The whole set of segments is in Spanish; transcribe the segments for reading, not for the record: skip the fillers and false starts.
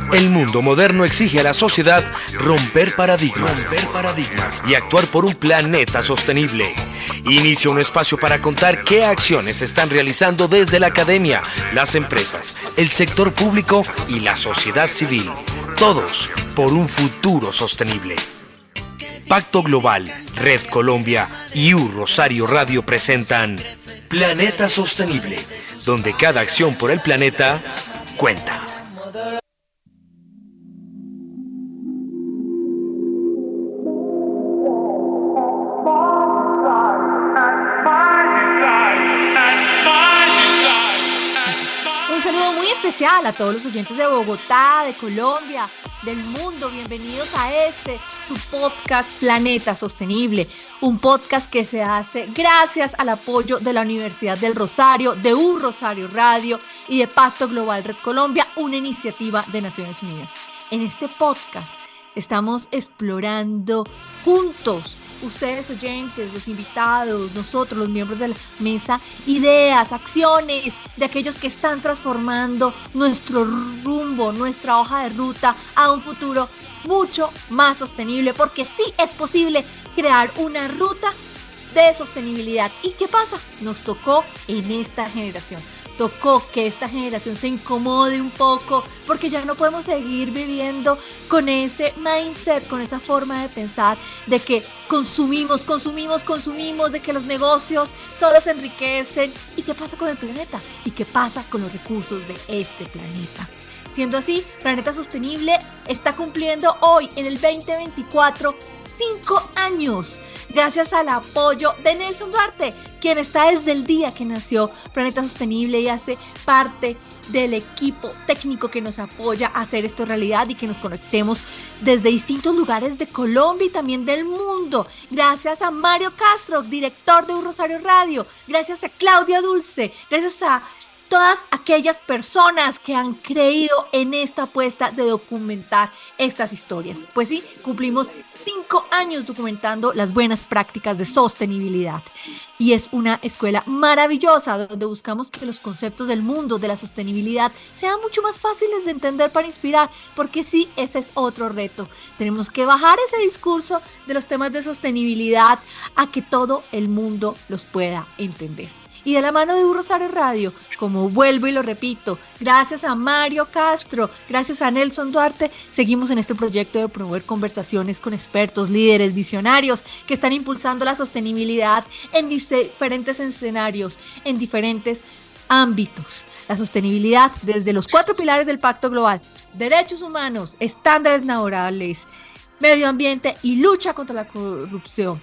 El mundo moderno exige a la sociedad romper paradigmas y actuar por un planeta sostenible. Inicia un espacio para contar qué acciones se están realizando desde la academia, las empresas, el sector público y la sociedad civil. Todos por un futuro sostenible. Pacto Global, Red Colombia y Rosario Radio presentan Planeta Sostenible, donde cada acción por el planeta cuenta. Especial a todos los oyentes de Bogotá, de Colombia, del mundo. Bienvenidos a su podcast Planeta Sostenible, un podcast que se hace gracias al apoyo de la Universidad del Rosario, de Rosario Radio y de Pacto Global Red Colombia, una iniciativa de Naciones Unidas. En este podcast estamos explorando juntos, ustedes oyentes, los invitados, nosotros, los miembros de la mesa, ideas, acciones de aquellos que están transformando nuestro rumbo, nuestra hoja de ruta a un futuro mucho más sostenible, porque sí es posible crear una ruta de sostenibilidad. ¿Y qué pasa? Nos tocó en esta generación. Tocó que esta generación se incomode un poco porque ya no podemos seguir viviendo con ese mindset, con esa forma de pensar de que consumimos, de que los negocios solo se enriquecen. ¿Y qué pasa con el planeta? ¿Y qué pasa con los recursos de este planeta? Siendo así, Planeta Sostenible está cumpliendo hoy, en el 2024, 5 años, gracias al apoyo de Nelson Duarte, quien está desde el día que nació Planeta Sostenible y hace parte del equipo técnico que nos apoya a hacer esto realidad y que nos conectemos desde distintos lugares de Colombia y también del mundo. Gracias a Mario Castro, director de Rosario Radio, gracias a Claudia Dulce, gracias a todas aquellas personas que han creído en esta apuesta de documentar estas historias. Pues sí, cumplimos 5 años documentando las buenas prácticas de sostenibilidad. Y es una escuela maravillosa donde buscamos que los conceptos del mundo de la sostenibilidad sean mucho más fáciles de entender para inspirar, porque sí, ese es otro reto. Tenemos que bajar ese discurso de los temas de sostenibilidad a que todo el mundo los pueda entender. Y de la mano de Rosario Radio, como vuelvo y lo repito, gracias a Mario Castro, gracias a Nelson Duarte, seguimos en este proyecto de promover conversaciones con expertos, líderes, visionarios que están impulsando la sostenibilidad en diferentes escenarios, en diferentes ámbitos. La sostenibilidad desde los 4 pilares del Pacto Global: derechos humanos, estándares laborales, medio ambiente y lucha contra la corrupción.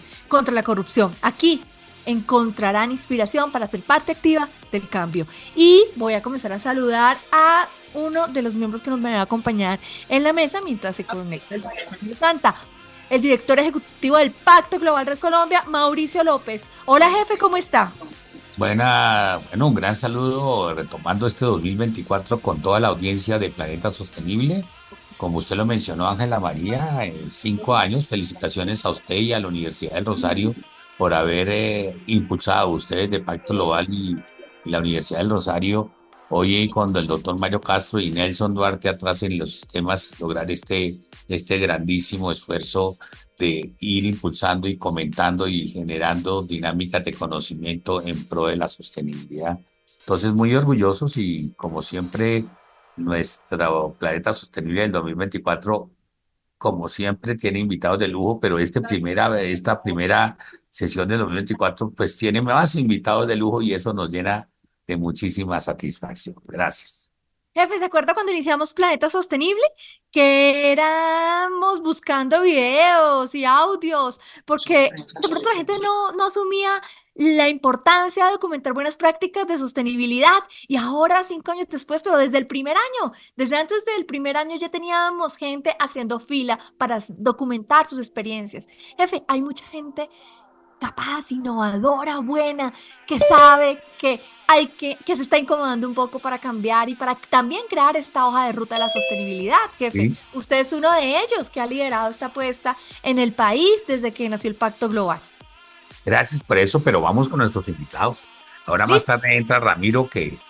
Aquí encontrarán inspiración para ser parte activa del cambio. Y voy a comenzar a saludar a uno de los miembros que nos van a acompañar en la mesa mientras se conecta el Santa, el director ejecutivo del Pacto Global Red Colombia, Mauricio López. Hola, jefe, ¿cómo está? Bueno, un gran saludo retomando este 2024 con toda la audiencia de Planeta Sostenible. Como usted lo mencionó, Ángela María, en 5 años, felicitaciones a usted y a la Universidad del Rosario por haber impulsado a ustedes de Pacto Global y la Universidad del Rosario, hoy cuando el doctor Mario Castro y Nelson Duarte atrás en los sistemas, lograr este grandísimo esfuerzo de ir impulsando y comentando y generando dinámicas de conocimiento en pro de la sostenibilidad. Entonces, muy orgullosos y, como siempre, nuestro Planeta Sostenible del 2024, como siempre, tiene invitados de lujo, pero esta primera sesión del 2024 pues tiene más invitados de lujo y eso nos llena de muchísima satisfacción. Gracias. Jefe, ¿se acuerda cuando iniciamos Planeta Sostenible? Que éramos buscando videos y audios, porque de pronto la gente no asumía la importancia de documentar buenas prácticas de sostenibilidad. Y ahora, 5 años después, pero desde el primer año, desde antes del primer año ya teníamos gente haciendo fila para documentar sus experiencias. Jefe, hay mucha gente capaz, innovadora, buena, que sabe que se está incomodando un poco para cambiar y para también crear esta hoja de ruta de la sostenibilidad, jefe. Sí. Usted es uno de ellos que ha liderado esta apuesta en el país desde que nació el Pacto Global. Gracias por eso, pero vamos con nuestros invitados. Ahora más tarde entra Ramiro, que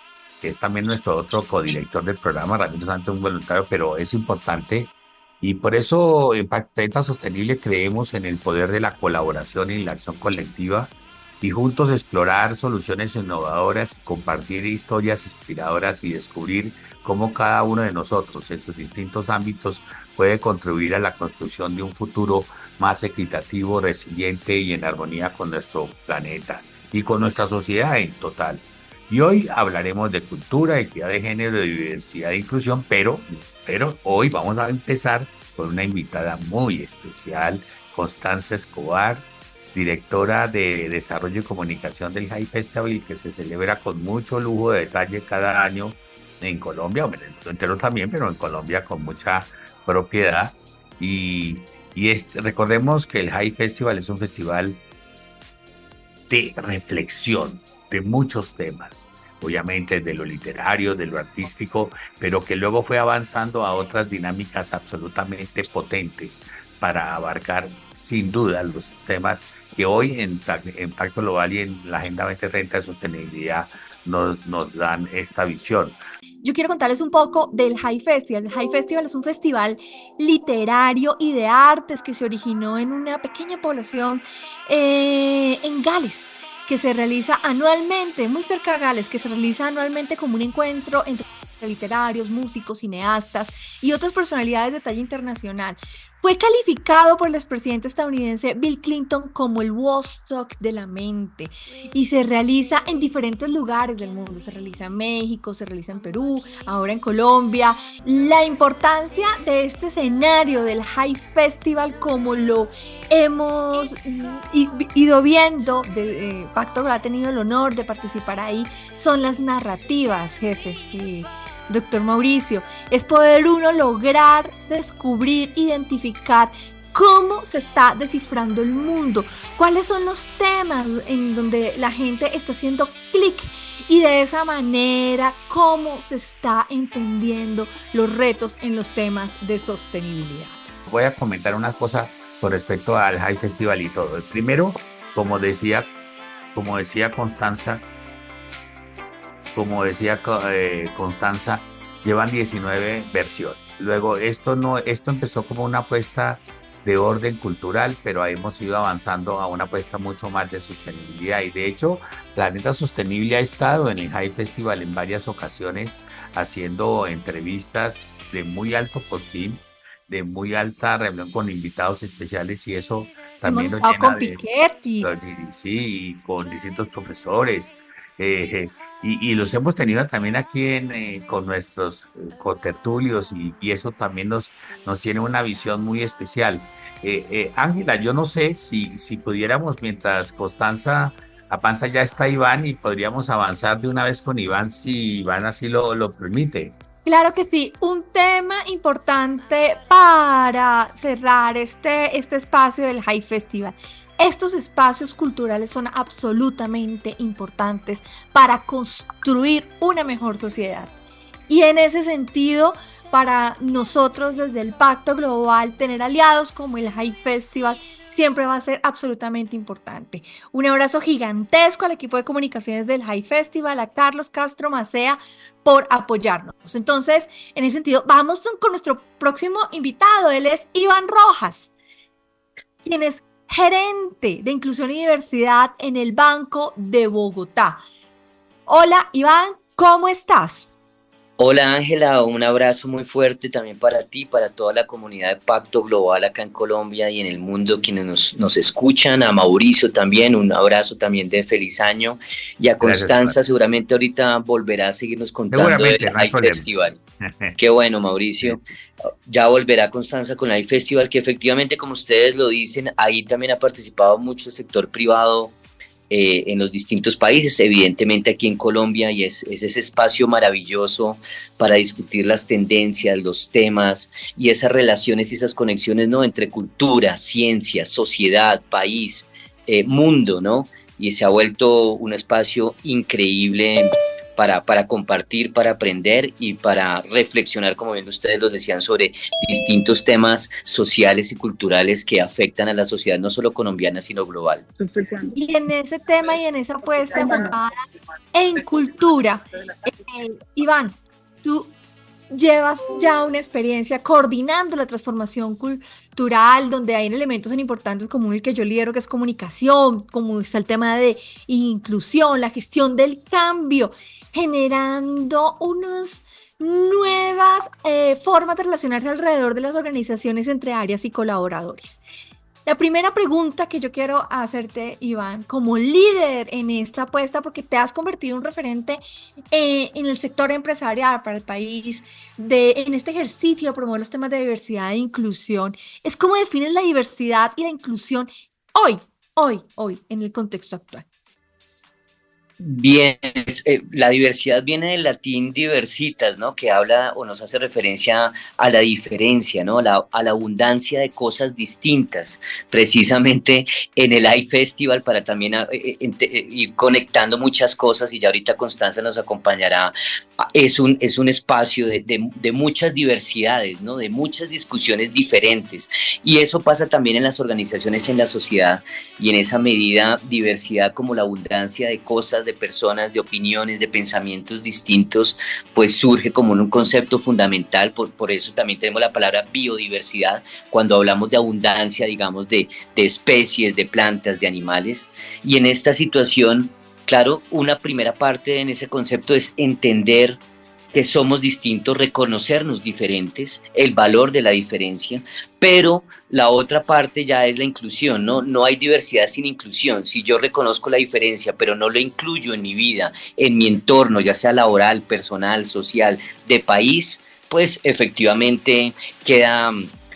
que es también nuestro otro codirector del programa, Ramiro Santos, un voluntario, pero es importante. Y por eso en Planeta Sostenible creemos en el poder de la colaboración y la acción colectiva y juntos explorar soluciones innovadoras, compartir historias inspiradoras y descubrir cómo cada uno de nosotros en sus distintos ámbitos puede contribuir a la construcción de un futuro más equitativo, resiliente y en armonía con nuestro planeta y con nuestra sociedad en total. Y hoy hablaremos de cultura, equidad de género, de diversidad e inclusión, pero hoy vamos a empezar con una invitada muy especial, Constanza Escobar, directora de Desarrollo y Comunicación del High Festival, que se celebra con mucho lujo de detalle cada año en Colombia, en el mundo entero también, pero en Colombia con mucha propiedad. Recordemos que el High Festival es un festival de reflexión de muchos temas, obviamente de lo literario, de lo artístico, pero que luego fue avanzando a otras dinámicas absolutamente potentes para abarcar sin duda los temas que hoy en Pacto Global y en la Agenda 2030 de Sostenibilidad nos dan esta visión. Yo quiero contarles un poco del High Festival. El High Festival es un festival literario y de artes que se originó en una pequeña población en Gales, que se realiza anualmente, muy cerca de Gales, que se realiza anualmente como un encuentro entre literarios, músicos, cineastas y otras personalidades de talla internacional. Fue calificado por el expresidente estadounidense Bill Clinton como el Woodstock de la mente y se realiza en diferentes lugares del mundo. Se realiza en México, se realiza en Perú, ahora en Colombia. La importancia de este escenario del High Festival, como lo hemos ido viendo, Pacto Global ha tenido el honor de participar ahí, son las narrativas, jefe. Doctor Mauricio, es poder uno lograr descubrir, identificar cómo se está descifrando el mundo, cuáles son los temas en donde la gente está haciendo clic y de esa manera cómo se está entendiendo los retos en los temas de sostenibilidad. Voy a comentar una cosa con respecto al High Festival y todo. El primero, como decía Constanza, llevan 19 versiones. Luego, esto empezó como una apuesta de orden cultural, pero hemos ido avanzando a una apuesta mucho más de sostenibilidad. Y de hecho, Planeta Sostenible ha estado en el High Festival en varias ocasiones haciendo entrevistas de muy alto postín, de muy alta reunión con invitados especiales, y eso también hemos estado con Piketty. Sí, y con distintos profesores. Y los hemos tenido también aquí con nuestros contertulios y eso también nos tiene una visión muy especial. Ángela, yo no sé si pudiéramos, mientras Constanza avanza, ya está Iván y podríamos avanzar de una vez con Iván, si Iván así lo permite. Claro que sí, un tema importante para cerrar este espacio del High Festival. Estos espacios culturales son absolutamente importantes para construir una mejor sociedad. Y en ese sentido, para nosotros desde el Pacto Global, tener aliados como el High Festival siempre va a ser absolutamente importante. Un abrazo gigantesco al equipo de comunicaciones del High Festival, a Carlos Castro Macea, por apoyarnos. Entonces, en ese sentido, vamos con nuestro próximo invitado. Él es Iván Rojas, quien es gerente de Inclusión y Diversidad en el Banco de Bogotá. Hola, Iván, ¿cómo estás? Hola Ángela, un abrazo muy fuerte también para ti, para toda la comunidad de Pacto Global acá en Colombia y en el mundo, quienes nos escuchan, a Mauricio también, un abrazo también de feliz año, y a Constanza. Gracias, seguramente ahorita volverá a seguirnos contando del High Festival. Qué bueno, Mauricio, ya volverá Constanza con el High Festival, que efectivamente, como ustedes lo dicen, ahí también ha participado mucho el sector privado en los distintos países, evidentemente aquí en Colombia, y es ese espacio maravilloso para discutir las tendencias, los temas y esas relaciones y esas conexiones, ¿no?, entre cultura, ciencia, sociedad, país, mundo, ¿no? Y se ha vuelto un espacio increíble para compartir, para aprender y para reflexionar, como bien ustedes lo decían, sobre distintos temas sociales y culturales que afectan a la sociedad, no solo colombiana, sino global. Y en ese tema y en esa apuesta enfocada en cultura, Iván, tú llevas ya una experiencia coordinando la transformación cultural, donde hay elementos tan importantes como el que yo lidero, que es comunicación, como está el tema de inclusión, la gestión del cambio, generando unas nuevas formas de relacionarse alrededor de las organizaciones entre áreas y colaboradores. La primera pregunta que yo quiero hacerte, Iván, como líder en esta apuesta, porque te has convertido en un referente en el sector empresarial para el país, en este ejercicio de promover los temas de diversidad e inclusión, es cómo defines la diversidad y la inclusión hoy, en el contexto actual. Bien, la diversidad viene del latín diversitas, ¿no? Que habla o nos hace referencia a la diferencia, ¿no? A la abundancia de cosas distintas. Precisamente en el iFestival, para también ir conectando muchas cosas, y ya ahorita Constanza nos acompañará, es un espacio de muchas diversidades, ¿no? De muchas discusiones diferentes. Y eso pasa también en las organizaciones, en la sociedad, y en esa medida diversidad como la abundancia de cosas, de personas, de opiniones, de pensamientos distintos, pues surge como un concepto fundamental. Por eso también tenemos la palabra biodiversidad cuando hablamos de abundancia, digamos, de especies, de plantas, de animales. Y en esta situación, claro, una primera parte en ese concepto es entender que somos distintos, reconocernos diferentes, el valor de la diferencia, pero la otra parte ya es la inclusión, ¿no? No hay diversidad sin inclusión. Si yo reconozco la diferencia, pero no lo incluyo en mi vida, en mi entorno, ya sea laboral, personal, social, de país, pues efectivamente queda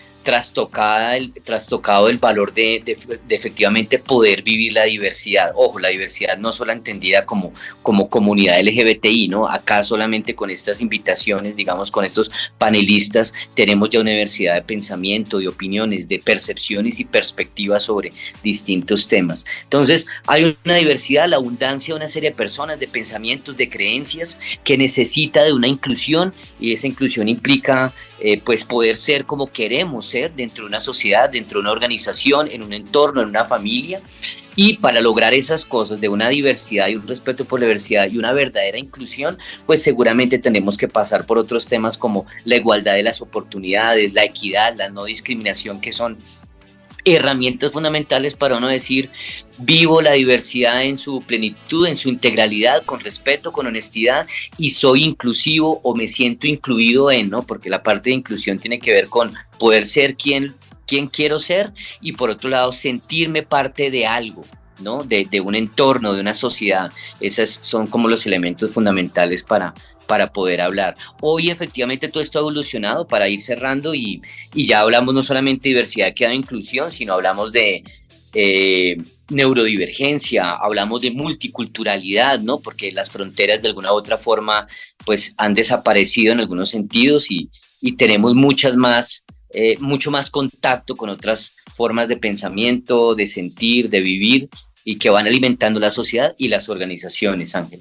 trastocado el valor de efectivamente poder vivir la diversidad. Ojo, la diversidad no solo entendida como comunidad LGBTI, ¿no? Acá solamente con estas invitaciones, digamos, con estos panelistas, tenemos ya una diversidad de pensamiento, de opiniones, de percepciones y perspectivas sobre distintos temas. Entonces, hay una diversidad, la abundancia de una serie de personas, de pensamientos, de creencias, que necesita de una inclusión, y esa inclusión implica pues poder ser como queremos ser dentro de una sociedad, dentro de una organización, en un entorno, en una familia. Y para lograr esas cosas de una diversidad y un respeto por la diversidad y una verdadera inclusión, pues seguramente tenemos que pasar por otros temas como la igualdad de las oportunidades, la equidad, la no discriminación, que son herramientas fundamentales para uno decir: vivo la diversidad en su plenitud, en su integralidad, con respeto, con honestidad, y soy inclusivo o me siento incluido en, ¿no? Porque la parte de inclusión tiene que ver con poder ser quien quiero ser, y por otro lado sentirme parte de algo, ¿no? De un entorno, de una sociedad. Esos son como los elementos fundamentales para poder hablar. Hoy efectivamente todo esto ha evolucionado, para ir cerrando, y ya hablamos no solamente de diversidad, equidad e inclusión, sino hablamos de neurodivergencia, hablamos de multiculturalidad, ¿no? Porque las fronteras de alguna u otra forma pues han desaparecido en algunos sentidos, y tenemos mucho más contacto con otras formas de pensamiento, de sentir, de vivir, y que van alimentando la sociedad y las organizaciones, Ángel.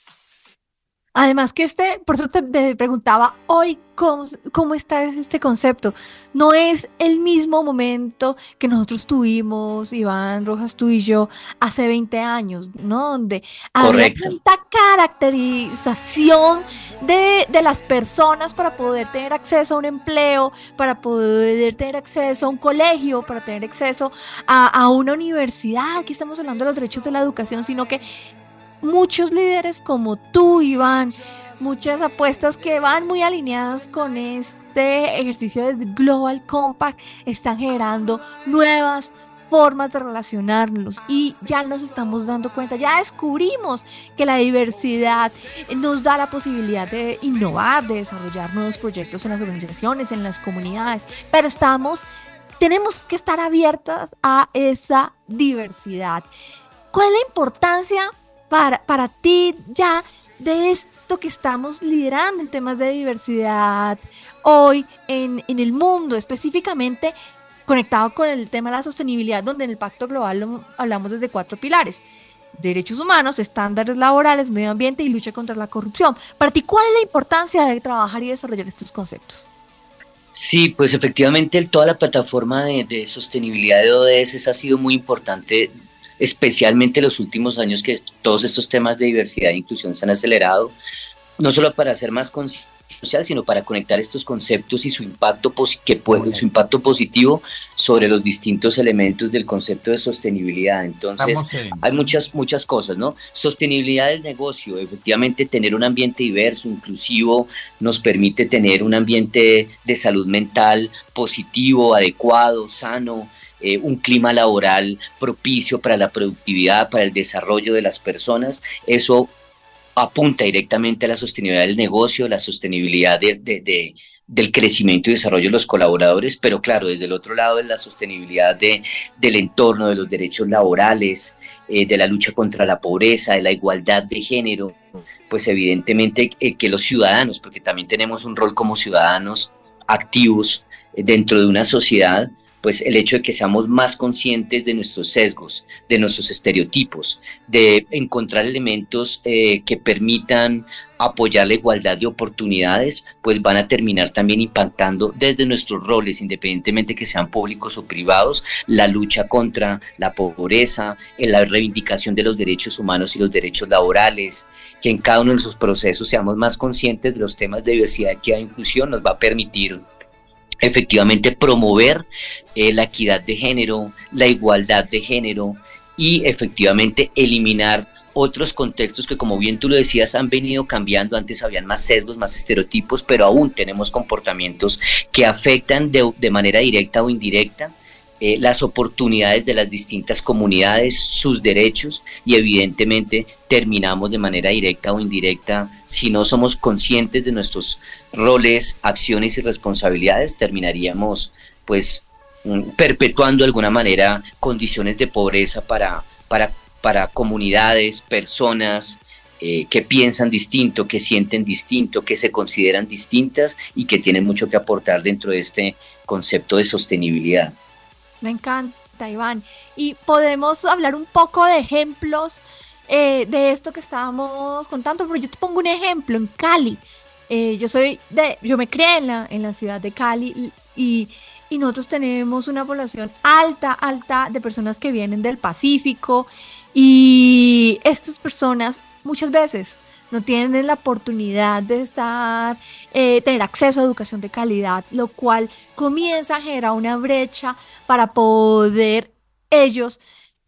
Además que por eso te preguntaba hoy cómo está este concepto. No es el mismo momento que nosotros tuvimos, Iván Rojas, tú y yo, hace 20 años, ¿no? Donde había tanta caracterización de las personas para poder tener acceso a un empleo, para poder tener acceso a un colegio, para tener acceso a una universidad. Aquí estamos hablando de los derechos de la educación, sino que muchos líderes como tú, Iván, muchas apuestas que van muy alineadas con este ejercicio de Global Compact, están generando nuevas formas de relacionarnos, y ya nos estamos dando cuenta, ya descubrimos que la diversidad nos da la posibilidad de innovar, de desarrollar nuevos proyectos en las organizaciones, en las comunidades, pero tenemos que estar abiertas a esa diversidad. ¿Cuál es la importancia para ti ya de esto que estamos liderando en temas de diversidad hoy en el mundo, específicamente conectado con el tema de la sostenibilidad, donde en el Pacto Global hablamos desde 4 pilares? derechos humanos, estándares laborales, medio ambiente y lucha contra la corrupción. Para ti, ¿cuál es la importancia de trabajar y desarrollar estos conceptos? Sí, pues efectivamente toda la plataforma de sostenibilidad de ODS ha sido muy importante, especialmente en los últimos años que todos estos temas de diversidad e inclusión se han acelerado, no solo para hacer más conciencia social, sino para conectar estos conceptos y su impacto, su impacto positivo sobre los distintos elementos del concepto de sostenibilidad. Entonces, hay muchas cosas, ¿no? Sostenibilidad del negocio, efectivamente tener un ambiente diverso, inclusivo, nos permite tener un ambiente de salud mental positivo, adecuado, sano, un clima laboral propicio para la productividad, para el desarrollo de las personas. Eso apunta directamente a la sostenibilidad del negocio, la sostenibilidad del crecimiento y desarrollo de los colaboradores, pero claro, desde el otro lado es la sostenibilidad del entorno, de los derechos laborales, de la lucha contra la pobreza, de la igualdad de género, pues evidentemente que los ciudadanos, porque también tenemos un rol como ciudadanos activos dentro de una sociedad, pues el hecho de que seamos más conscientes de nuestros sesgos, de nuestros estereotipos, de encontrar elementos que permitan apoyar la igualdad de oportunidades, pues van a terminar también impactando desde nuestros roles, independientemente que sean públicos o privados, la lucha contra la pobreza, en la reivindicación de los derechos humanos y los derechos laborales, que en cada uno de esos procesos seamos más conscientes de los temas de diversidad, equidad e inclusión, nos va a permitir efectivamente promover la equidad de género, la igualdad de género y efectivamente eliminar otros contextos que, como bien tú lo decías, han venido cambiando. Antes habían más sesgos, más estereotipos, pero aún tenemos comportamientos que afectan de manera directa o indirecta las oportunidades de las distintas comunidades, sus derechos, y evidentemente terminamos de manera directa o indirecta, si no somos conscientes de nuestros roles, acciones y responsabilidades, terminaríamos pues perpetuando de alguna manera condiciones de pobreza para comunidades, personas que piensan distinto, que sienten distinto, que se consideran distintas y que tienen mucho que aportar dentro de este concepto de sostenibilidad. Me encanta, Iván. Y podemos hablar un poco de ejemplos de esto que estábamos contando, pero yo te pongo un ejemplo en Cali. Yo me crié en la ciudad de Cali y nosotros tenemos una población alta de personas que vienen del Pacífico, y estas personas muchas veces no tienen la oportunidad de tener acceso a educación de calidad, lo cual comienza a generar una brecha para poder ellos,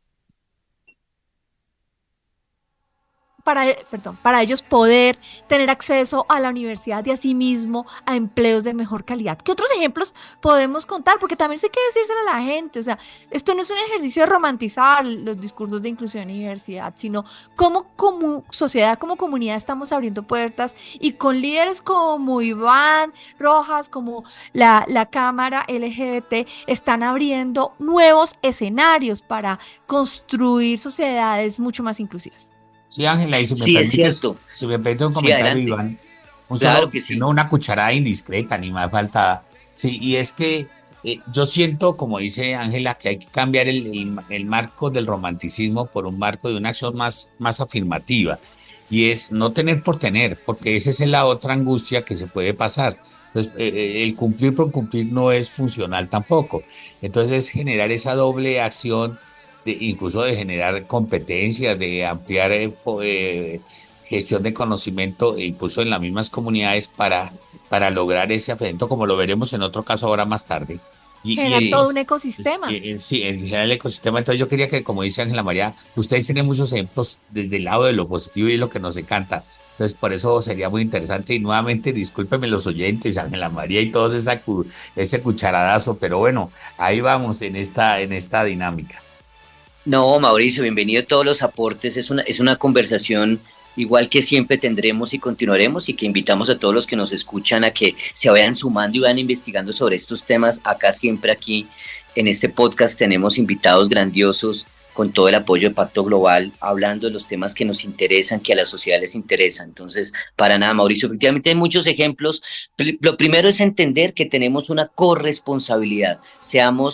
para ellos poder tener acceso a la universidad y asimismo a empleos de mejor calidad. ¿Qué otros ejemplos podemos contar? Porque también hay que decírselo a la gente, o sea, esto no es un ejercicio de romantizar los discursos de inclusión y diversidad, sino como sociedad, como comunidad estamos abriendo puertas, y con líderes como Iván Rojas, como la Cámara LGBT, están abriendo nuevos escenarios para construir sociedades mucho más inclusivas. Sí, Ángela, y Es cierto. Si me permite un comentario, sí, Iván, claro que sí. no una cucharada indiscreta, ni más faltada. Sí, y es que yo siento, como dice Ángela, que hay que cambiar el marco del romanticismo por un marco de una acción más afirmativa, y es no tener por tener, porque esa es la otra angustia que se puede pasar. Entonces, el cumplir por cumplir no es funcional tampoco. Entonces, generar esa doble acción, incluso de generar competencias, de ampliar gestión de conocimiento, incluso en las mismas comunidades, para lograr ese afecto, como lo veremos en otro caso ahora más tarde. Generar todo un ecosistema. Sí, en general el ecosistema. Entonces yo quería que, como dice Ángela María, ustedes tienen muchos ejemplos desde el lado de lo positivo y lo que nos encanta. Entonces por eso sería muy interesante, y nuevamente discúlpenme los oyentes, Ángela María y todos ese cucharadazo, pero bueno, ahí vamos en esta dinámica. No, Mauricio, bienvenido a todos los aportes. Es una conversación igual que siempre tendremos y continuaremos, y que invitamos a todos los que nos escuchan a que se vayan sumando y vayan investigando sobre estos temas. Siempre aquí en este podcast tenemos invitados grandiosos con todo el apoyo de Pacto Global, hablando de los temas que nos interesan, que a la sociedad les interesa. Entonces, para nada, Mauricio, efectivamente hay muchos ejemplos. Lo primero es entender que tenemos una corresponsabilidad, seamos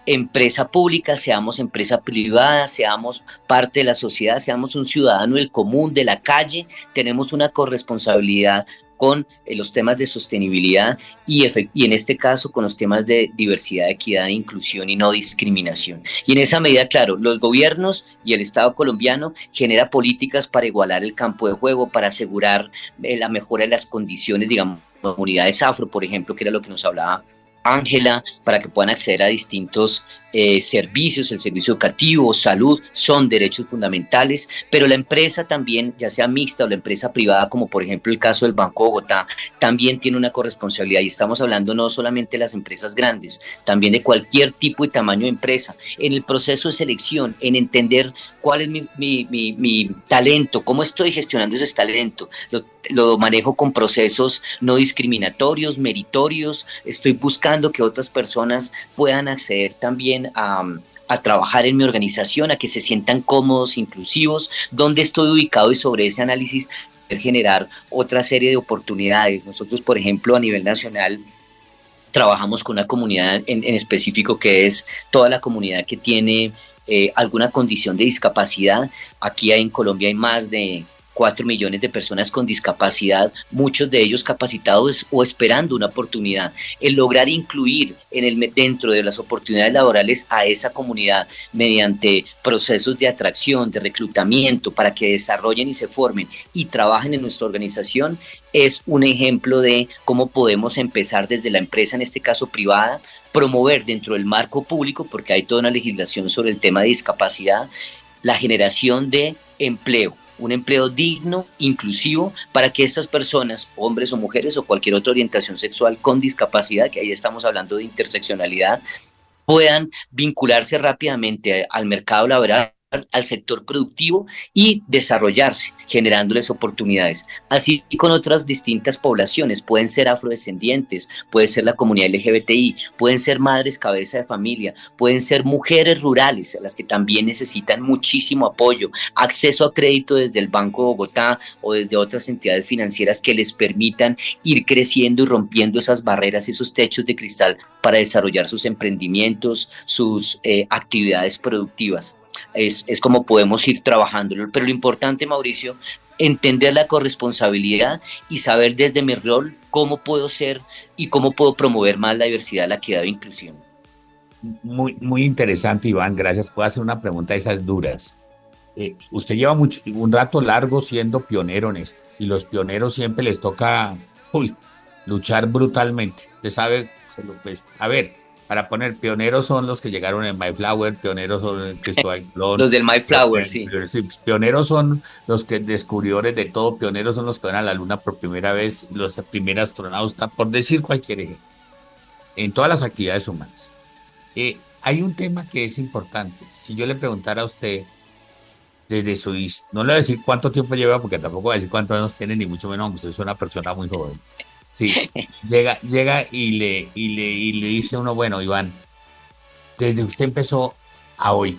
empresa pública, seamos empresa privada, seamos parte de la sociedad, seamos un ciudadano del común, de la calle, tenemos una corresponsabilidad con los temas de sostenibilidad y en este caso con los temas de diversidad, equidad, inclusión y no discriminación. Y en esa medida, claro, los gobiernos y el Estado colombiano genera políticas para igualar el campo de juego, para asegurar la mejora de las condiciones, digamos, comunidades afro, por ejemplo, que era lo que nos hablaba Ángela, para que puedan acceder a distintos servicios, el servicio educativo, salud, son derechos fundamentales, pero la empresa también, ya sea mixta o la empresa privada, como por ejemplo el caso del Banco de Bogotá, también tiene una corresponsabilidad, y estamos hablando no solamente de las empresas grandes, también de cualquier tipo y tamaño de empresa, en el proceso de selección, en entender cuál es mi talento, cómo estoy gestionando ese talento, lo manejo con procesos no discriminatorios, meritorios, estoy buscando que otras personas puedan acceder también a trabajar en mi organización, a que se sientan cómodos, inclusivos, dónde estoy ubicado, y sobre ese análisis generar otra serie de oportunidades. Nosotros, por ejemplo, a nivel nacional, trabajamos con una comunidad en específico, que es toda la comunidad que tiene alguna condición de discapacidad. Aquí en Colombia hay más de 4 millones de personas con discapacidad, muchos de ellos capacitados o esperando una oportunidad. El lograr incluir dentro de las oportunidades laborales a esa comunidad mediante procesos de atracción, de reclutamiento, para que desarrollen y se formen y trabajen en nuestra organización, es un ejemplo de cómo podemos empezar desde la empresa, en este caso privada, promover dentro del marco público, porque hay toda una legislación sobre el tema de discapacidad, la generación de empleo, un empleo digno, inclusivo, para que estas personas, hombres o mujeres o cualquier otra orientación sexual con discapacidad, que ahí estamos hablando de interseccionalidad, puedan vincularse rápidamente al mercado laboral, al sector productivo y desarrollarse, generándoles oportunidades. Así con otras distintas poblaciones, pueden ser afrodescendientes, puede ser la comunidad LGBTI, pueden ser madres cabeza de familia, pueden ser mujeres rurales, a las que también necesitan muchísimo apoyo, acceso a crédito desde el Banco de Bogotá o desde otras entidades financieras que les permitan ir creciendo y rompiendo esas barreras, esos techos de cristal, para desarrollar sus emprendimientos, sus actividades productivas. Es como podemos ir trabajando, pero lo importante, Mauricio, entender la corresponsabilidad y saber desde mi rol cómo puedo ser y cómo puedo promover más la diversidad, la equidad e inclusión. Muy, muy interesante, Iván, gracias. Puedo hacer una pregunta de esas duras. Usted lleva un rato largo siendo pionero en esto, y los pioneros siempre les toca luchar brutalmente. Usted sabe, a ver, para poner, pioneros son los que llegaron en Mayflower, pioneros son Cristóbal Colón. Los del Mayflower, sí. Pioneros son los que descubridores de todo, pioneros son los que van a la luna por primera vez, los primeros astronautas, por decir cualquier ejemplo, en todas las actividades humanas. Hay un tema que es importante. Si yo le preguntara a usted, desde su, no le voy a decir cuánto tiempo lleva, porque tampoco voy a decir cuántos años tiene, ni mucho menos, aunque usted es una persona muy joven. Sí, llega y le dice uno, bueno, Iván, desde usted empezó a hoy,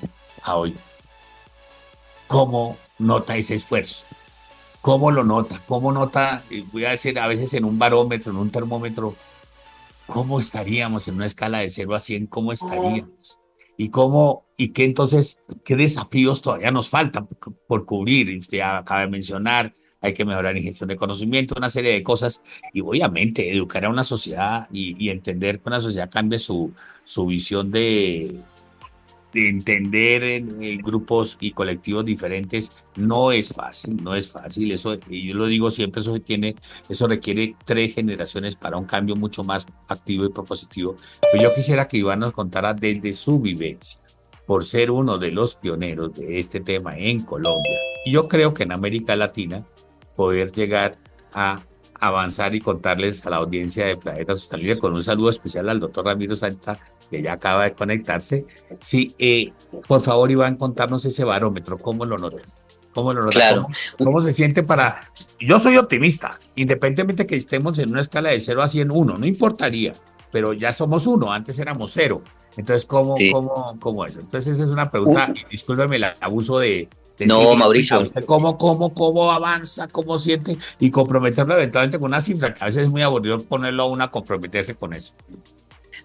¿cómo nota ese esfuerzo? ¿Cómo lo nota? ¿Cómo nota, voy a decir, a veces en un barómetro, en un termómetro, cómo estaríamos en una escala de 0 a 100? ¿Cómo estaríamos? ¿Y qué desafíos todavía nos faltan por cubrir? Y usted acaba de mencionar, hay que mejorar en gestión de conocimiento, una serie de cosas, y obviamente educar a una sociedad y entender que una sociedad cambie su visión de entender grupos y colectivos diferentes. No es fácil, eso, y yo lo digo siempre, eso requiere 3 generaciones para un cambio mucho más activo y propositivo. Pues yo quisiera que Iván nos contara desde su vivencia, por ser uno de los pioneros de este tema en Colombia, y yo creo que en América Latina, poder llegar a avanzar y contarles a la audiencia de Planeta Sostenible, con un saludo especial al doctor Ramiro Santa, que ya acaba de conectarse. Sí, por favor, Iván, contarnos ese barómetro, ¿cómo lo nota? Claro. ¿Cómo se siente para...? Yo soy optimista, independientemente que estemos en una escala de 0 a 100, 1, no importaría, pero ya somos 1, antes éramos 0. Entonces, ¿cómo eso? Entonces, esa es una pregunta, y discúlpeme el abuso de no, Mauricio. ¿Usted cómo avanza, cómo siente, y comprometerlo eventualmente con una cifra, que a veces es muy aburrido ponerlo a uno a comprometerse con eso?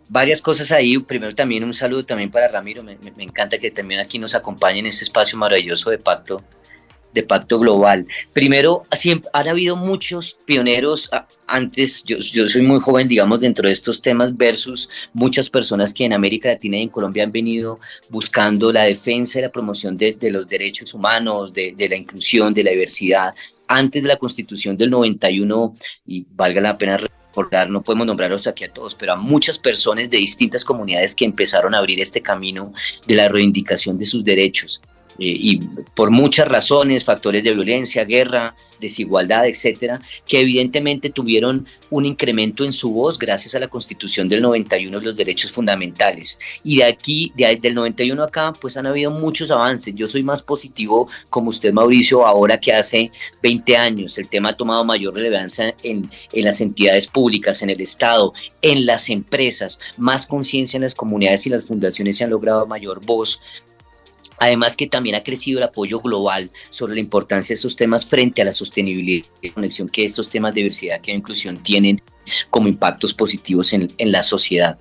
varias cosas ahí. Primero también un saludo también para Ramiro, me encanta que también aquí nos acompañe en este espacio maravilloso de Pacto Global. Primero, siempre, han habido muchos pioneros antes, yo soy muy joven, digamos, dentro de estos temas versus muchas personas que en América Latina y en Colombia han venido buscando la defensa y la promoción de los derechos humanos, de la inclusión, de la diversidad. Antes de la Constitución del 91, y valga la pena recordar, no podemos nombrarlos aquí a todos, pero a muchas personas de distintas comunidades que empezaron a abrir este camino de la reivindicación de sus derechos. Y por muchas razones, factores de violencia, guerra, desigualdad, etcétera, que evidentemente tuvieron un incremento en su voz gracias a la Constitución del 91 y los derechos fundamentales. Y de aquí, desde el 91 acá, pues han habido muchos avances. Yo soy más positivo, como usted, Mauricio, ahora que hace 20 años. El tema ha tomado mayor relevancia en las entidades públicas, en el Estado, en las empresas, más conciencia en las comunidades y las fundaciones se han logrado mayor voz. Además que también ha crecido el apoyo global sobre la importancia de estos temas frente a la sostenibilidad y la conexión que estos temas de diversidad e inclusión tienen como impactos positivos en la sociedad.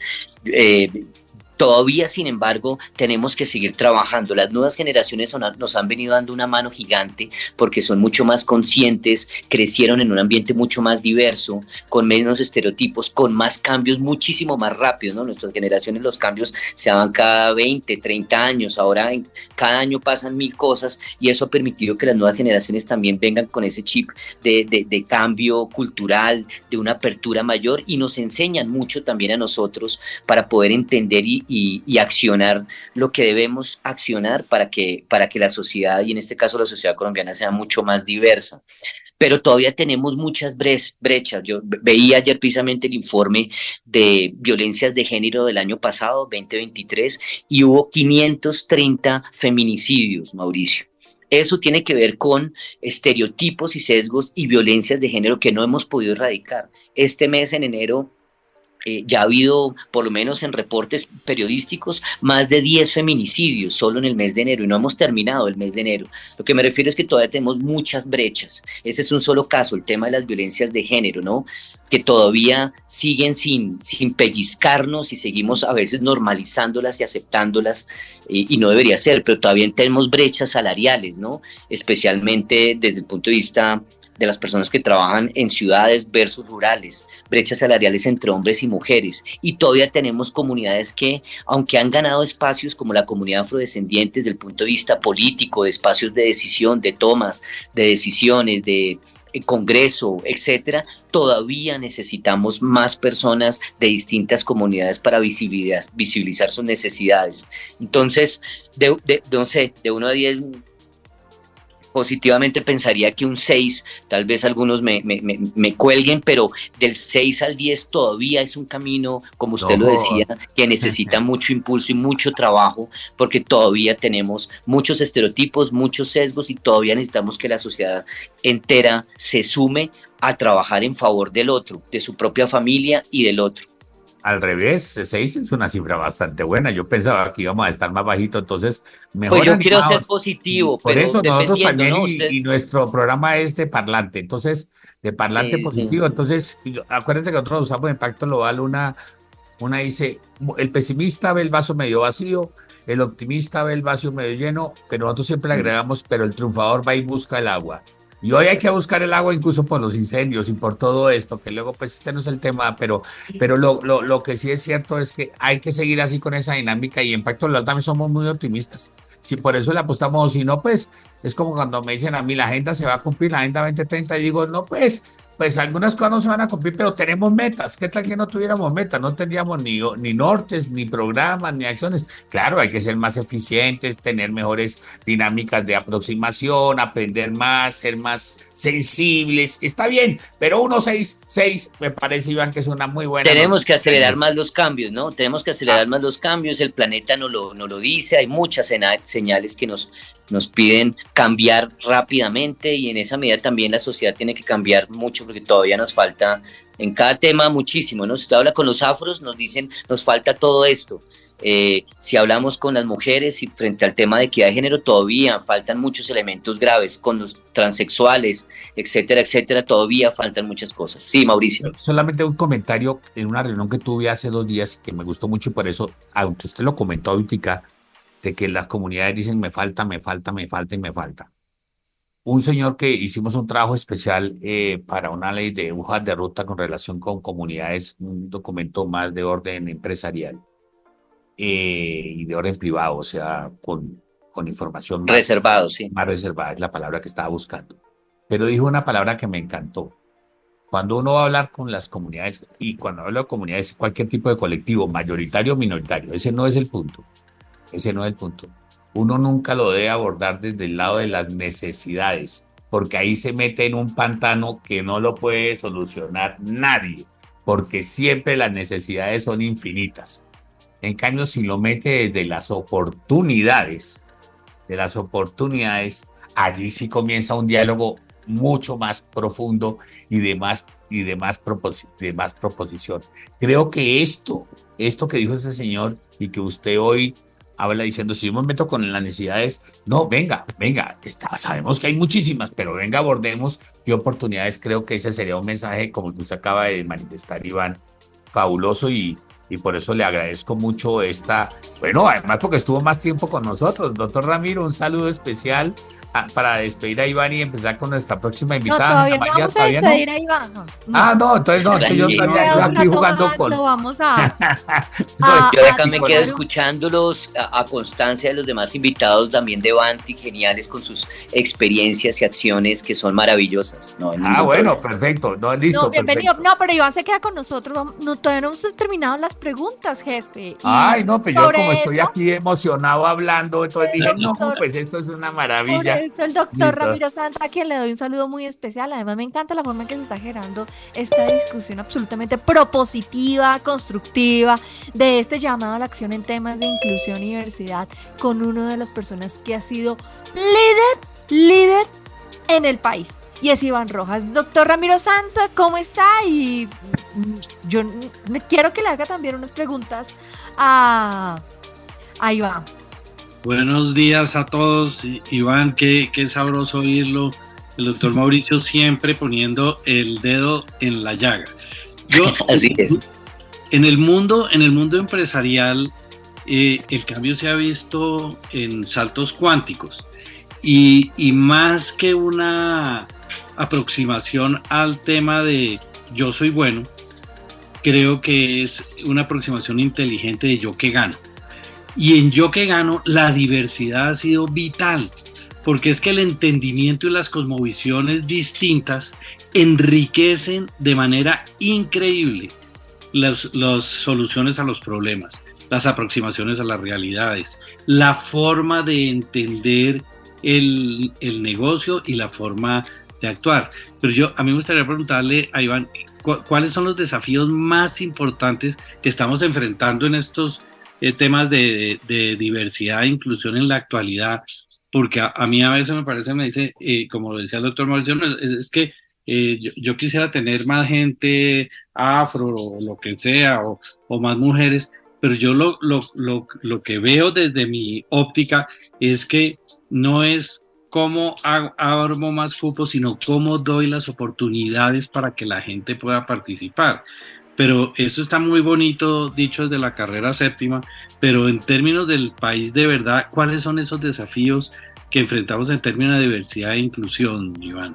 Todavía, sin embargo, tenemos que seguir trabajando. Las nuevas generaciones nos han venido dando una mano gigante porque son mucho más conscientes, crecieron en un ambiente mucho más diverso, con menos estereotipos, con más cambios muchísimo más rápidos, ¿no? Nuestras generaciones, los cambios se dan cada 20, 30 años, ahora cada año pasan 1000 cosas y eso ha permitido que las nuevas generaciones también vengan con ese chip de cambio cultural, de una apertura mayor y nos enseñan mucho también a nosotros para poder entender y accionar lo que debemos accionar para que la sociedad, y en este caso la sociedad colombiana, sea mucho más diversa. Pero todavía tenemos muchas brechas. Yo veía ayer precisamente el informe de violencias de género del año pasado, 2023, y hubo 530 feminicidios, Mauricio. Eso tiene que ver con estereotipos y sesgos y violencias de género que no hemos podido erradicar. Este mes, en enero, ya ha habido, por lo menos en reportes periodísticos, más de 10 feminicidios solo en el mes de enero y no hemos terminado el mes de enero. Lo que me refiero es que todavía tenemos muchas brechas. Ese es un solo caso, el tema de las violencias de género, ¿no? Que todavía siguen sin pellizcarnos y seguimos a veces normalizándolas y aceptándolas y no debería ser, pero todavía tenemos brechas salariales, ¿no? Especialmente desde el punto de vista de las personas que trabajan en ciudades versus rurales, brechas salariales entre hombres y mujeres. Y todavía tenemos comunidades que, aunque han ganado espacios como la comunidad afrodescendiente desde el punto de vista político, de espacios de decisión, de tomas, de decisiones, de Congreso, etcétera, todavía necesitamos más personas de distintas comunidades para visibilizar sus necesidades. Entonces, no sé, de 1 a 10... positivamente pensaría que un 6, tal vez algunos me cuelguen, pero del 6 al 10 todavía es un camino, como usted lo decía, que necesita mucho impulso y mucho trabajo, porque todavía tenemos muchos estereotipos, muchos sesgos y todavía necesitamos que la sociedad entera se sume a trabajar en favor del otro, de su propia familia y del otro. Al revés, 6 es una cifra bastante buena. Yo pensaba que íbamos a estar más bajito, entonces mejor. Pues yo quiero ser positivo, por pero eso nosotros también, ¿no? y nuestro programa es de parlante, entonces, de parlante positivo. Sí. Entonces, acuérdense que nosotros usamos en Pacto Global una dice, el pesimista ve el vaso medio vacío, el optimista ve el vaso medio lleno, pero nosotros siempre le agregamos, pero el triunfador va y busca el agua. Y hoy hay que buscar el agua incluso por los incendios y por todo esto, que luego pues este no es el tema, pero lo que sí es cierto es que hay que seguir así con esa dinámica y en Pacto Global también somos muy optimistas. Si por eso le apostamos, si no, pues es como cuando me dicen a mí la agenda se va a cumplir, la agenda 2030, y digo, no, pues algunas cosas no se van a cumplir, pero tenemos metas. ¿Qué tal que no tuviéramos metas? No tendríamos ni nortes, ni programas, ni acciones. Claro, hay que ser más eficientes, tener mejores dinámicas de aproximación, aprender más, ser más sensibles. Está bien, pero 6 me parece, Iván, que es una muy buena. Tenemos que acelerar más los cambios, ¿no? Tenemos que acelerar más los cambios. El planeta nos lo dice. Hay muchas señales que nos piden cambiar rápidamente y en esa medida también la sociedad tiene que cambiar mucho porque todavía nos falta en cada tema muchísimo, ¿no? Si usted habla con los afros nos dicen nos falta todo esto Si hablamos con las mujeres y frente al tema de equidad de género, todavía faltan muchos elementos graves, con los transexuales, etcétera, etcétera, todavía faltan muchas cosas. Sí, Mauricio. Solamente un comentario en una reunión que tuve hace 2 días que me gustó mucho, por eso, aunque usted lo comentó ahorita, de que las comunidades dicen me falta, me falta, me falta y me falta. Un señor que hicimos un trabajo especial para una ley de hojas de ruta con relación con comunidades, un documento más de orden empresarial y de orden privado, o sea, con información más Reservado, sí. más reservada, es la palabra que estaba buscando. Pero dijo una palabra que me encantó. Cuando uno va a hablar con las comunidades, y cuando hablo de comunidades, cualquier tipo de colectivo, mayoritario o minoritario, ese no es el punto. Ese no es el punto. Uno nunca lo debe abordar desde el lado de las necesidades, porque ahí se mete en un pantano que no lo puede solucionar nadie, porque siempre las necesidades son infinitas. En cambio, si lo mete desde las oportunidades, allí sí comienza un diálogo mucho más profundo y de más proposición. Creo que esto que dijo ese señor y que usted hoy habla diciendo, si yo me meto con las necesidades, no, venga, sabemos que hay muchísimas, pero venga, abordemos qué oportunidades. Creo que ese sería un mensaje, como el que usted acaba de manifestar, Iván, fabuloso, y por eso le agradezco mucho además porque estuvo más tiempo con nosotros. Doctor Ramiro, un saludo especial para despedir a Iván y empezar con nuestra próxima invitada. No, todavía no vamos a despedir a Iván. Entonces yo aquí jugando con... Lo vamos a... Yo acá me quedo escuchándolos a constancia de los demás invitados también de Banti, geniales con sus experiencias y acciones que son maravillosas. Bueno, perfecto. Listo. No, bienvenido. Perfecto. No, pero Iván se queda con nosotros. Todavía no hemos terminado las preguntas, jefe. Pero yo como estoy aquí emocionado hablando, entonces dije, pues esto es una maravilla. Por eso el doctor Ramiro Santa, a quien le doy un saludo muy especial. Además, me encanta la forma en que se está generando esta discusión absolutamente propositiva, constructiva, de este llamado a la acción en temas de inclusión y diversidad, con una de las personas que ha sido líder en el país. Y es Iván Rojas. Doctor Ramiro Santa, ¿cómo está? Y yo quiero que le haga también unas preguntas a Iván. Buenos días a todos. Iván, qué sabroso oírlo. El doctor Mauricio siempre poniendo el dedo en la llaga. Así es. En el mundo empresarial, el cambio se ha visto en saltos cuánticos. Y más que una aproximación al tema de yo soy bueno, creo que es una aproximación inteligente de yo que gano. Y en yo que gano, la diversidad ha sido vital, porque es que el entendimiento y las cosmovisiones distintas enriquecen de manera increíble las soluciones a los problemas, las aproximaciones a las realidades, la forma de entender el negocio y la forma de actuar. Pero a mí me gustaría preguntarle a Iván, ¿cuáles son los desafíos más importantes que estamos enfrentando en estos temas de diversidad e inclusión en la actualidad? Porque a mí a veces me dice, como decía el doctor Mauricio, es que yo quisiera tener más gente afro o lo que sea, o más mujeres, pero yo lo que veo desde mi óptica es que no es cómo armo más cupos, sino cómo doy las oportunidades para que la gente pueda participar. Pero esto está muy bonito dicho desde la carrera séptima, pero en términos del país de verdad, ¿cuáles son esos desafíos que enfrentamos en términos de diversidad e inclusión, Iván?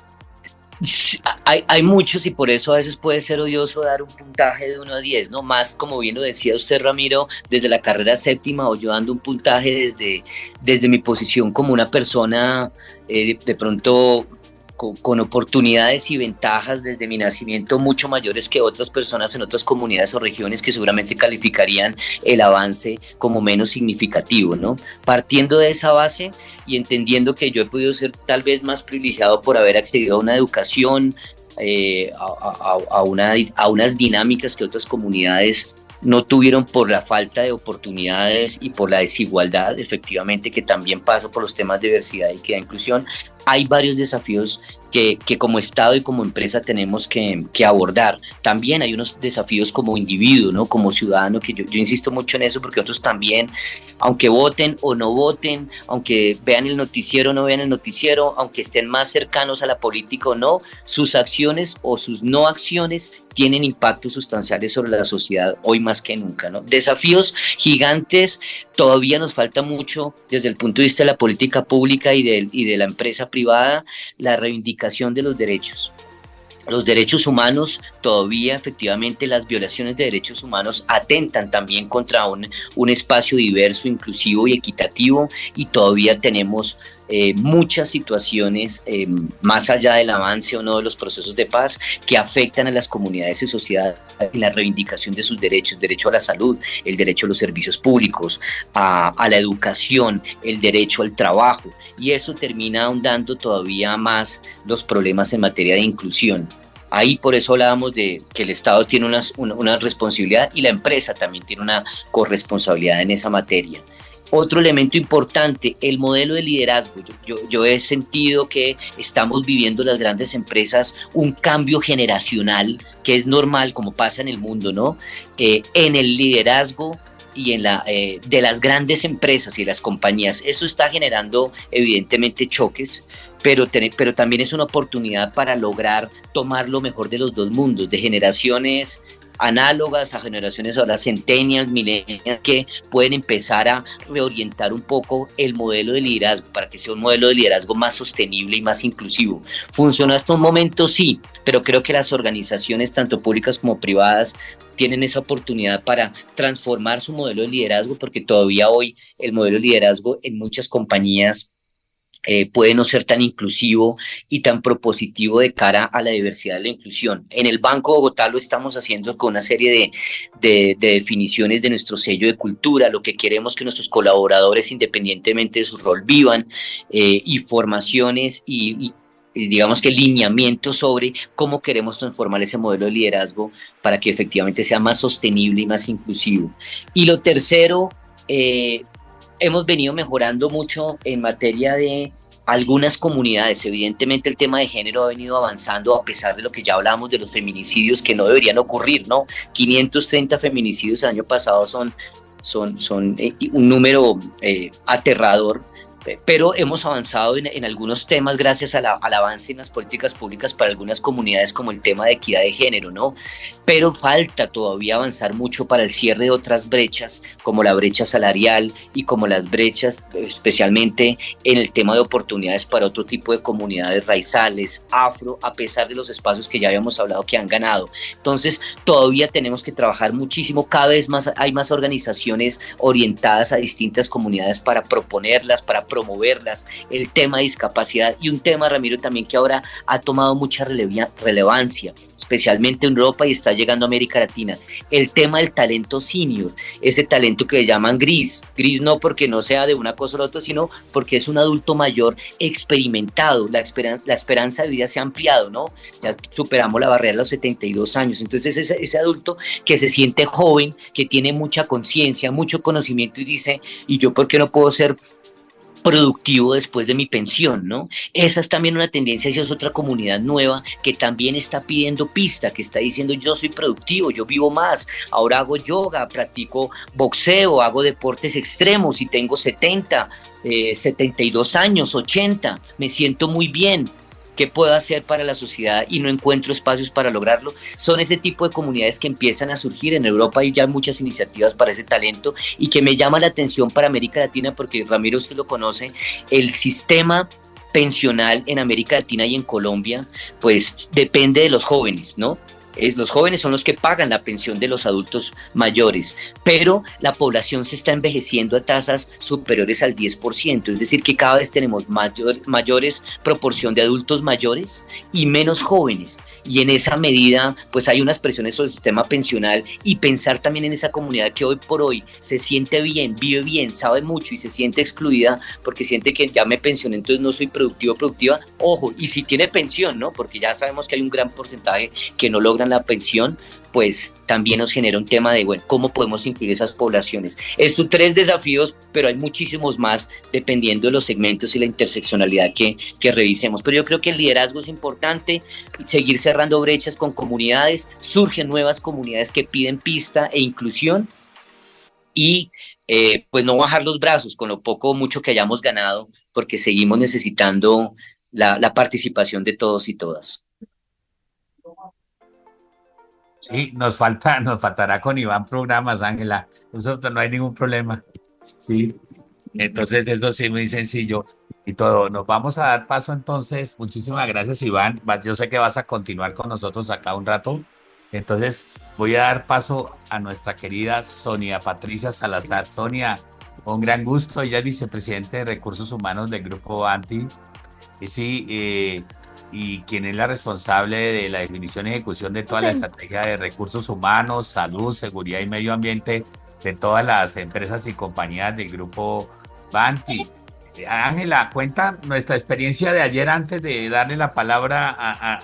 Hay muchos, y por eso a veces puede ser odioso dar un puntaje de 1 a 10, ¿no? Más, como bien lo decía usted, Ramiro, desde la carrera séptima, o yo dando un puntaje desde mi posición como una persona de pronto con oportunidades y ventajas desde mi nacimiento mucho mayores que otras personas en otras comunidades o regiones que seguramente calificarían el avance como menos significativo, ¿no? Partiendo de esa base y entendiendo que yo he podido ser tal vez más privilegiado por haber accedido a una educación, a unas dinámicas que otras comunidades no tuvieron por la falta de oportunidades y por la desigualdad, efectivamente, que también pasa por los temas de diversidad y equidad e inclusión, hay varios desafíos que como Estado y como empresa tenemos que abordar. También hay unos desafíos como individuo, ¿no? Como ciudadano, que yo insisto mucho en eso, porque otros también, aunque voten o no voten, aunque vean el noticiero o no vean el noticiero, aunque estén más cercanos a la política o no, sus acciones o sus no acciones tienen impactos sustanciales sobre la sociedad hoy más que nunca, ¿no? Desafíos gigantes, todavía nos falta mucho desde el punto de vista de la política pública y de la empresa privada, la reivindicación de los derechos. Los derechos humanos, todavía efectivamente las violaciones de derechos humanos atentan también contra un espacio diverso, inclusivo y equitativo, y todavía tenemos muchas situaciones más allá del avance o no de los procesos de paz que afectan a las comunidades y sociedades en la reivindicación de sus derechos, derecho a la salud, el derecho a los servicios públicos, a la educación, el derecho al trabajo, y eso termina ahondando todavía más los problemas en materia de inclusión. Ahí por eso hablábamos de que el Estado tiene una responsabilidad y la empresa también tiene una corresponsabilidad en esa materia. Otro elemento importante, el modelo de liderazgo. Yo he sentido que estamos viviendo las grandes empresas un cambio generacional, que es normal, como pasa en el mundo, ¿no? En el liderazgo y de las grandes empresas y las compañías. Eso está generando evidentemente choques, pero también es una oportunidad para lograr tomar lo mejor de los dos mundos, de generaciones análogas a generaciones ahora centennials, millennials, que pueden empezar a reorientar un poco el modelo de liderazgo para que sea un modelo de liderazgo más sostenible y más inclusivo. ¿Funcionó hasta un momento? Sí, pero creo que las organizaciones, tanto públicas como privadas, tienen esa oportunidad para transformar su modelo de liderazgo, porque todavía hoy el modelo de liderazgo en muchas compañías puede no ser tan inclusivo y tan propositivo de cara a la diversidad y la inclusión. En el Banco Bogotá lo estamos haciendo con una serie de definiciones de nuestro sello de cultura, lo que queremos que nuestros colaboradores, independientemente de su rol, vivan, y formaciones y digamos que lineamientos sobre cómo queremos transformar ese modelo de liderazgo para que efectivamente sea más sostenible y más inclusivo. Y lo tercero, hemos venido mejorando mucho en materia de algunas comunidades. Evidentemente el tema de género ha venido avanzando a pesar de lo que ya hablábamos de los feminicidios que no deberían ocurrir, ¿no? 530 feminicidios el año pasado son un número aterrador, pero hemos avanzado en algunos temas gracias al avance en las políticas públicas para algunas comunidades, como el tema de equidad de género, ¿no? Pero falta todavía avanzar mucho para el cierre de otras brechas, como la brecha salarial y como las brechas especialmente en el tema de oportunidades para otro tipo de comunidades raizales, afro, a pesar de los espacios que ya habíamos hablado que han ganado. Entonces todavía tenemos que trabajar muchísimo, cada vez más hay más organizaciones orientadas a distintas comunidades para proponerlas, para promoverlas, el tema de discapacidad y un tema, Ramiro, también que ahora ha tomado mucha relevancia, especialmente en Europa y está llegando a América Latina, el tema del talento senior, ese talento que le llaman gris no porque no sea de una cosa o la otra, sino porque es un adulto mayor experimentado, la esperanza de vida se ha ampliado, ¿no? Ya superamos la barrera de los 72 años, entonces ese adulto que se siente joven, que tiene mucha conciencia, mucho conocimiento y dice, ¿y yo por qué no puedo ser productivo después de mi pensión, ¿no? Esa es también una tendencia, esa es otra comunidad nueva que también está pidiendo pista, que está diciendo yo soy productivo, yo vivo más, ahora hago yoga, practico boxeo, hago deportes extremos y tengo 72 años, 80, me siento muy bien. ¿Qué puedo hacer para la sociedad y no encuentro espacios para lograrlo? Son ese tipo de comunidades que empiezan a surgir. En Europa hay ya muchas iniciativas para ese talento y que me llama la atención para América Latina porque, Ramiro, usted lo conoce, el sistema pensional en América Latina y en Colombia pues depende de los jóvenes, ¿no? Los jóvenes son los que pagan la pensión de los adultos mayores, pero la población se está envejeciendo a tasas superiores al 10%, es decir, que cada vez tenemos mayores proporción de adultos mayores y menos jóvenes, y en esa medida pues hay unas presiones sobre el sistema pensional y pensar también en esa comunidad que hoy por hoy se siente bien, vive bien, sabe mucho y se siente excluida porque siente que ya me pensioné, entonces no soy productivo, productiva, ojo, y si tiene pensión, ¿no? Porque ya sabemos que hay un gran porcentaje que no logra logran la pensión, pues también nos genera un tema de, bueno, ¿cómo podemos incluir esas poblaciones? Estos 3 desafíos, pero hay muchísimos más dependiendo de los segmentos y la interseccionalidad que revisemos. Pero yo creo que el liderazgo es importante, seguir cerrando brechas con comunidades, surgen nuevas comunidades que piden pista e inclusión y pues no bajar los brazos con lo poco o mucho que hayamos ganado, porque seguimos necesitando la participación de todos y todas. Sí, nos faltará con Iván programas, Ángela. Nosotros no hay ningún problema. Sí, entonces eso sí muy sencillo y todo. Nos vamos a dar paso entonces. Muchísimas gracias, Iván. Yo sé que vas a continuar con nosotros acá un rato. Entonces voy a dar paso a nuestra querida Sonia Patricia Salazar. Sonia, un gran gusto. Ella es vicepresidente de Recursos Humanos del Grupo ANTI. Y sí, y quien es la responsable de la definición y ejecución de toda la estrategia de recursos humanos, salud, seguridad y medio ambiente de todas las empresas y compañías del grupo Banti. Ángela, cuenta nuestra experiencia de ayer antes de darle la palabra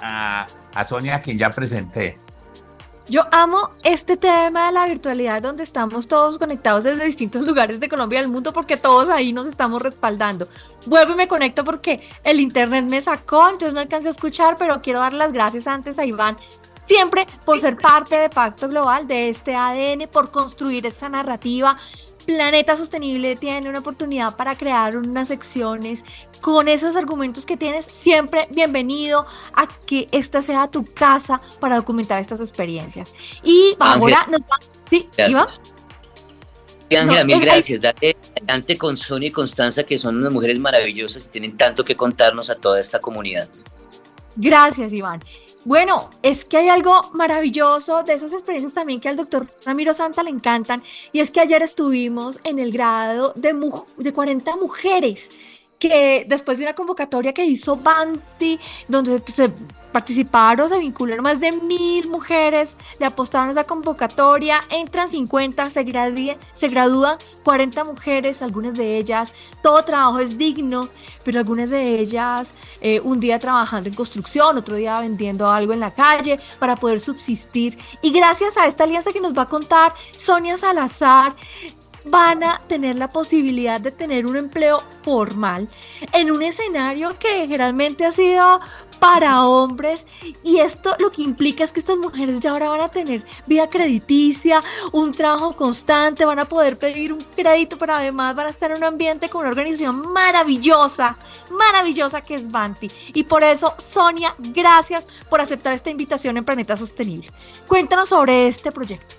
a Sonia, a quien ya presenté. Yo amo este tema de la virtualidad donde estamos todos conectados desde distintos lugares de Colombia y del mundo porque todos ahí nos estamos respaldando. Vuelvo y me conecto porque el internet me sacó, entonces no alcancé a escuchar, pero quiero dar las gracias antes a Iván siempre por ser parte de Pacto Global, de este ADN, por construir esta narrativa. Planeta Sostenible tiene una oportunidad para crear unas secciones con esos argumentos que tienes. Siempre bienvenido a que esta sea tu casa para documentar estas experiencias. Y ahora nos va... ¿Sí, Iván? Ángela, mil gracias. Dale adelante con Sonia y Constanza, que son unas mujeres maravillosas y tienen tanto que contarnos a toda esta comunidad. Gracias, Iván. Bueno, es que hay algo maravilloso de esas experiencias también que al doctor Ramiro Santa le encantan, y es que ayer estuvimos en el grado de 40 mujeres que después de una convocatoria que hizo Banti, donde se participaron, se vincularon más de 1,000 mujeres, le apostaron a esa convocatoria, entran 50, se gradúan 40 mujeres, algunas de ellas, todo trabajo es digno, pero algunas de ellas un día trabajando en construcción, otro día vendiendo algo en la calle para poder subsistir. Y gracias a esta alianza que nos va a contar Sonia Salazar, van a tener la posibilidad de tener un empleo formal en un escenario que generalmente ha sido para hombres, y esto lo que implica es que estas mujeres ya ahora van a tener vida crediticia, un trabajo constante, van a poder pedir un crédito, pero además van a estar en un ambiente con una organización maravillosa que es Banti. Y por eso, Sonia, gracias por aceptar esta invitación en Planeta Sostenible. Cuéntanos sobre este proyecto.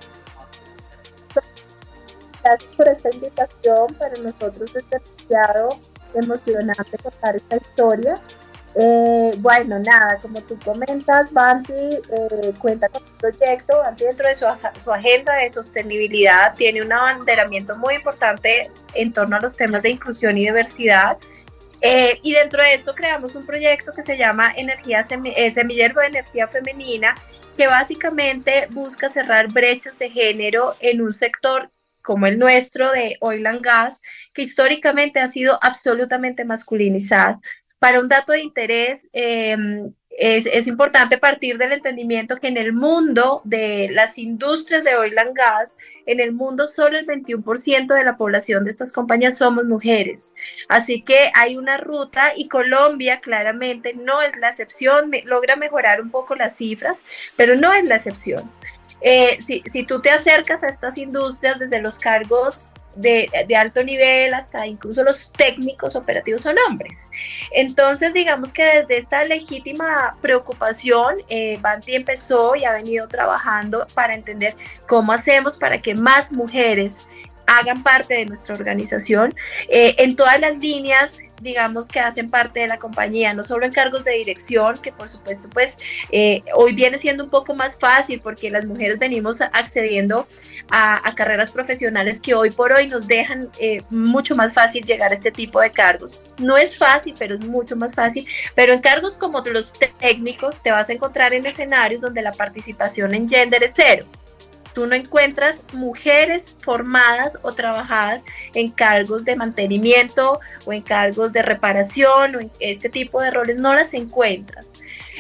Gracias por esta invitación. Para nosotros es demasiado emocionante contar esta historia. Bueno, nada, como tú comentas, Banti cuenta con un proyecto. Banti, dentro de su agenda de sostenibilidad, tiene un abanderamiento muy importante en torno a los temas de inclusión y diversidad. Y dentro de esto creamos un proyecto que se llama Semillero de Energía Femenina, que básicamente busca cerrar brechas de género en un sector como el nuestro de oil and gas, que históricamente ha sido absolutamente masculinizado. Para un dato de interés, es importante partir del entendimiento que en el mundo de las industrias de oil and gas, en el mundo solo el 21% de la población de estas compañías somos mujeres. Así que hay una ruta, y Colombia claramente no es la excepción, logra mejorar un poco las cifras, pero no es la excepción. Si tú te acercas a estas industrias desde los cargos de alto nivel hasta incluso los técnicos operativos son hombres. Entonces, digamos que desde esta legítima preocupación, Banti empezó y ha venido trabajando para entender cómo hacemos para que más mujeres hagan parte de nuestra organización en todas las líneas, digamos, que hacen parte de la compañía, no solo en cargos de dirección, que por supuesto pues hoy viene siendo un poco más fácil porque las mujeres venimos accediendo a carreras profesionales que hoy por hoy nos dejan mucho más fácil llegar a este tipo de cargos. No es fácil, pero es mucho más fácil. Pero en cargos como los técnicos te vas a encontrar en escenarios donde la participación en gender es cero. Tú no encuentras mujeres formadas o trabajadas en cargos de mantenimiento o en cargos de reparación o en este tipo de roles, no las encuentras.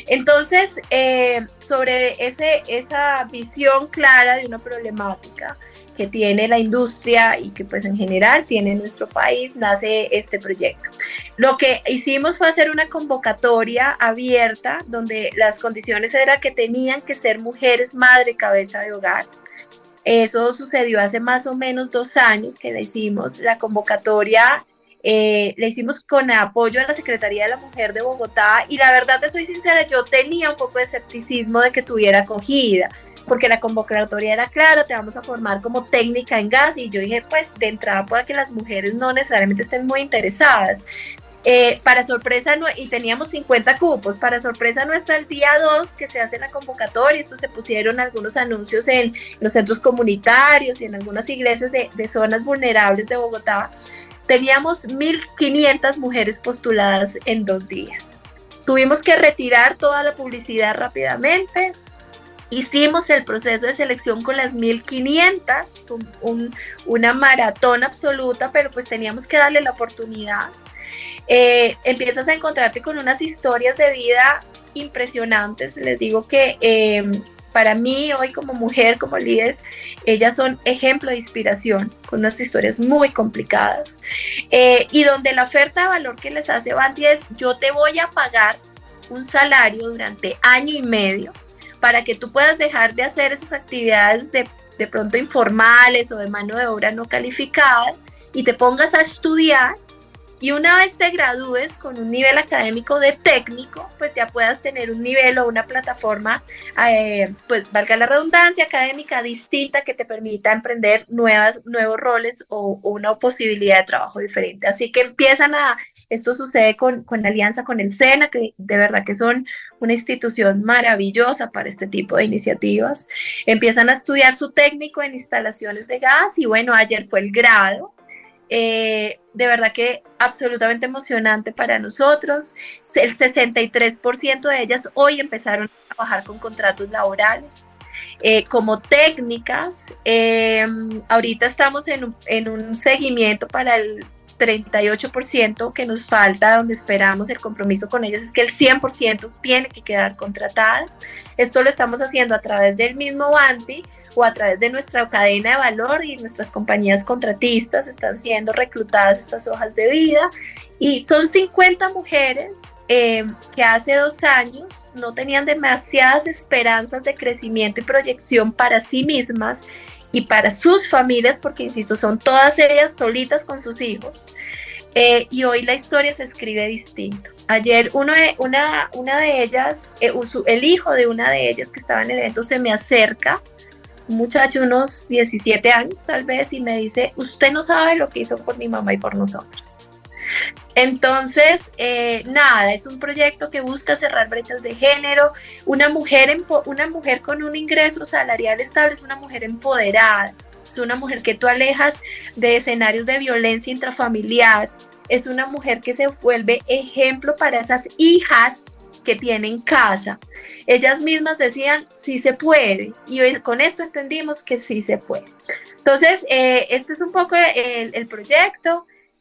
Entonces, sobre esa visión clara de una problemática que tiene la industria y que pues en general tiene nuestro país, nace este proyecto. Lo que hicimos fue hacer una convocatoria abierta donde las condiciones eran que tenían que ser mujeres madre, cabeza de hogar. Eso sucedió hace más o menos 2 años que la hicimos. La convocatoria la hicimos con apoyo a la Secretaría de la Mujer de Bogotá y la verdad, te soy sincera, yo tenía un poco de escepticismo de que tuviera acogida, porque la convocatoria era clara, te vamos a formar como técnica en gas, y yo dije, pues de entrada pueda que las mujeres no necesariamente estén muy interesadas. Para sorpresa, y teníamos 50 cupos, para sorpresa nuestra, el día 2 que se hace la convocatoria, esto se pusieron algunos anuncios en los centros comunitarios y en algunas iglesias de zonas vulnerables de Bogotá, teníamos 1.500 mujeres postuladas en 2 días. Tuvimos que retirar toda la publicidad rápidamente. Hicimos el proceso de selección con las 1.500, una maratón absoluta, pero pues teníamos que darle la oportunidad. Empiezas a encontrarte con unas historias de vida impresionantes. Les digo que para mí hoy como mujer, como líder, ellas son ejemplo de inspiración, con unas historias muy complicadas, y donde la oferta de valor que les hace Vanti es: yo te voy a pagar un salario durante 1 año y medio para que tú puedas dejar de hacer esas actividades de pronto informales o de mano de obra no calificada y te pongas a estudiar, y una vez te gradúes con un nivel académico de técnico, pues ya puedas tener un nivel o una plataforma, pues valga la redundancia, académica distinta que te permita emprender nuevos roles o una posibilidad de trabajo diferente. Así que esto sucede con alianza con el SENA, que de verdad que son una institución maravillosa para este tipo de iniciativas. Empiezan a estudiar su técnico en instalaciones de gas y bueno, ayer fue el grado. De verdad que absolutamente emocionante para nosotros. El 63% de ellas hoy empezaron a trabajar con contratos laborales como técnicas. Ahorita estamos en un seguimiento para el 38% que nos falta, donde esperamos el compromiso con ellas es que el 100% tiene que quedar contratada. Esto lo estamos haciendo a través del mismo Vanti o a través de nuestra cadena de valor, y nuestras compañías contratistas están siendo reclutadas estas hojas de vida, y son 50 mujeres que hace 2 años no tenían demasiadas esperanzas de crecimiento y proyección para sí mismas y para sus familias, porque insisto, son todas ellas solitas con sus hijos, y hoy la historia se escribe distinto. Ayer una de ellas, el hijo de una de ellas que estaba en el evento, se me acerca, un muchacho, unos 17 años tal vez, y me dice: usted no sabe lo que hizo por mi mamá y por nosotros. Entonces, nada, es un proyecto que busca cerrar brechas de género. Una mujer con un ingreso salarial estable es una mujer empoderada, es una mujer que tú alejas de escenarios de violencia intrafamiliar, es una mujer que se vuelve ejemplo para esas hijas que tienen casa. Ellas mismas decían: sí se puede, y hoy con esto entendimos que sí se puede. Entonces, este es un poco el proyecto.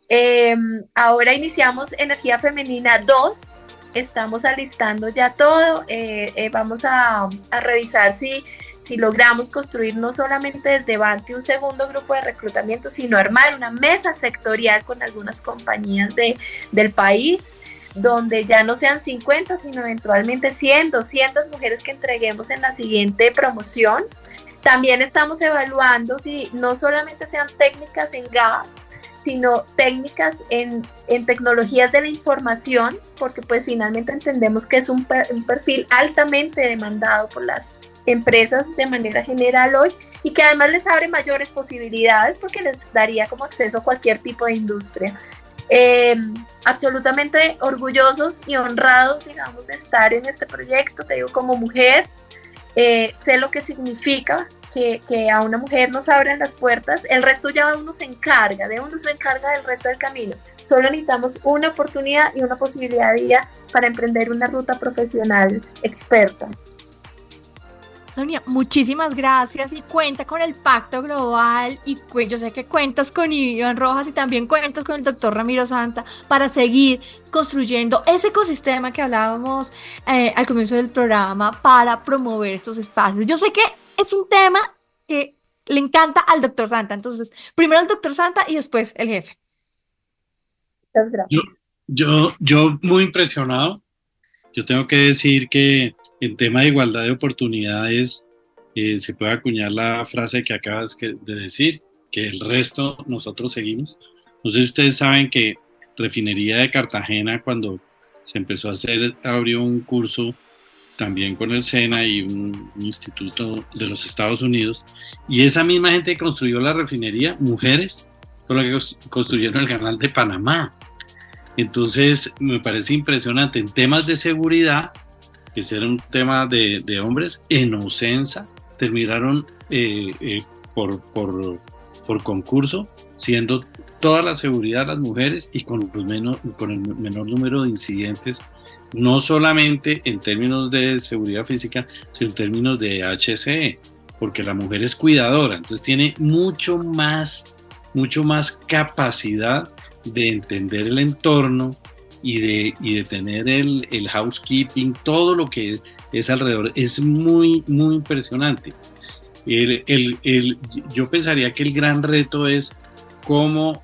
Ahora iniciamos Energía Femenina 2, estamos alistando ya todo, vamos a revisar si logramos construir no solamente desde Vanti un segundo grupo de reclutamiento, sino armar una mesa sectorial con algunas compañías del país, donde ya no sean 50, sino eventualmente 100, 200 mujeres que entreguemos en la siguiente promoción. También estamos evaluando si no solamente sean técnicas en gas, sino técnicas en tecnologías de la información, porque pues finalmente entendemos que es un perfil altamente demandado por las empresas de manera general hoy, y que además les abre mayores posibilidades porque les daría como acceso a cualquier tipo de industria. Absolutamente orgullosos y honrados, digamos, de estar en este proyecto. Te digo, como mujer, sé lo que significa que a una mujer nos abran las puertas. El resto ya uno se encarga del resto del camino. Solo necesitamos una oportunidad y una posibilidad de vida para emprender una ruta profesional experta. Sonia, muchísimas gracias y cuenta con el Pacto Global y yo sé que cuentas con Iván Rojas y también cuentas con el doctor Ramiro Santa para seguir construyendo ese ecosistema que hablábamos al comienzo del programa para promover estos espacios. Yo sé que es un tema que le encanta al doctor Santa, entonces primero el doctor Santa y después el jefe. Muchas gracias. Yo muy impresionado. Yo tengo que decir que en tema de igualdad de oportunidades se puede acuñar la frase que acabas de decir, que el resto nosotros seguimos. No sé si ustedes saben que Refinería de Cartagena, cuando se empezó a hacer, abrió un curso también con el SENA y un instituto de los Estados Unidos, y esa misma gente que construyó la refinería, mujeres, fue la que construyeron el canal de Panamá. Entonces me parece impresionante. En temas de seguridad, que era un tema de hombres, en Ocensa terminaron por concurso, siendo toda la seguridad las mujeres y con el menor número de incidentes, no solamente en términos de seguridad física, sino en términos de HSE, porque la mujer es cuidadora, entonces tiene mucho más capacidad de entender el entorno y de tener el housekeeping, todo lo que es alrededor. Es muy, muy impresionante. Yo pensaría que el gran reto es cómo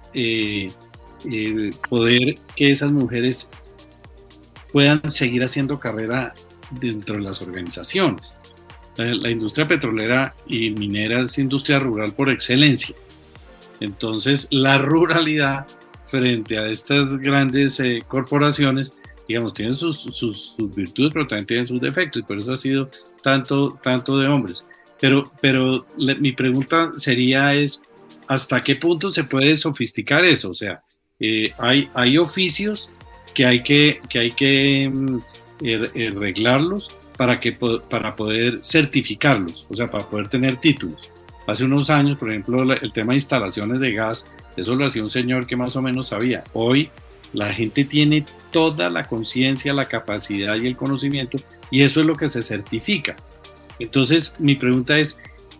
poder que esas mujeres puedan seguir haciendo carrera dentro de las organizaciones. La industria petrolera y minera es industria rural por excelencia. Entonces, la ruralidad frente a estas grandes corporaciones, digamos, tienen sus virtudes, pero también tienen sus defectos, y por eso ha sido tanto de hombres. Pero mi pregunta sería ¿hasta qué punto se puede sofisticar eso? O sea, hay oficios que hay que arreglarlos para poder certificarlos, o sea, para poder tener títulos. Hace unos años, por ejemplo, el tema de instalaciones de gas, eso lo hacía un señor que más o menos sabía. Hoy la gente tiene toda la conciencia, la capacidad y el conocimiento, y eso es lo que se certifica. Entonces, mi pregunta es,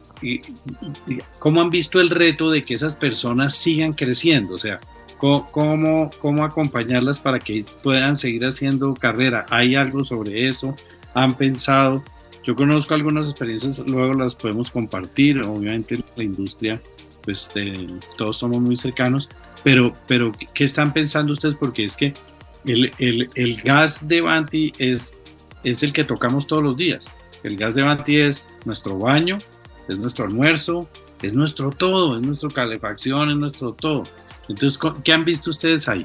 ¿cómo han visto el reto de que esas personas sigan creciendo? O sea, ¿cómo acompañarlas para que puedan seguir haciendo carrera? ¿Hay algo sobre eso? ¿Han pensado? Yo conozco algunas experiencias, luego las podemos compartir. Obviamente la industria, pues todos somos muy cercanos, pero ¿qué están pensando ustedes? Porque es que el gas de Vanti es el que tocamos todos los días. El gas de Vanti es nuestro baño, es nuestro almuerzo, es nuestro todo, es nuestra calefacción, es nuestro todo. Entonces, ¿qué han visto ustedes ahí?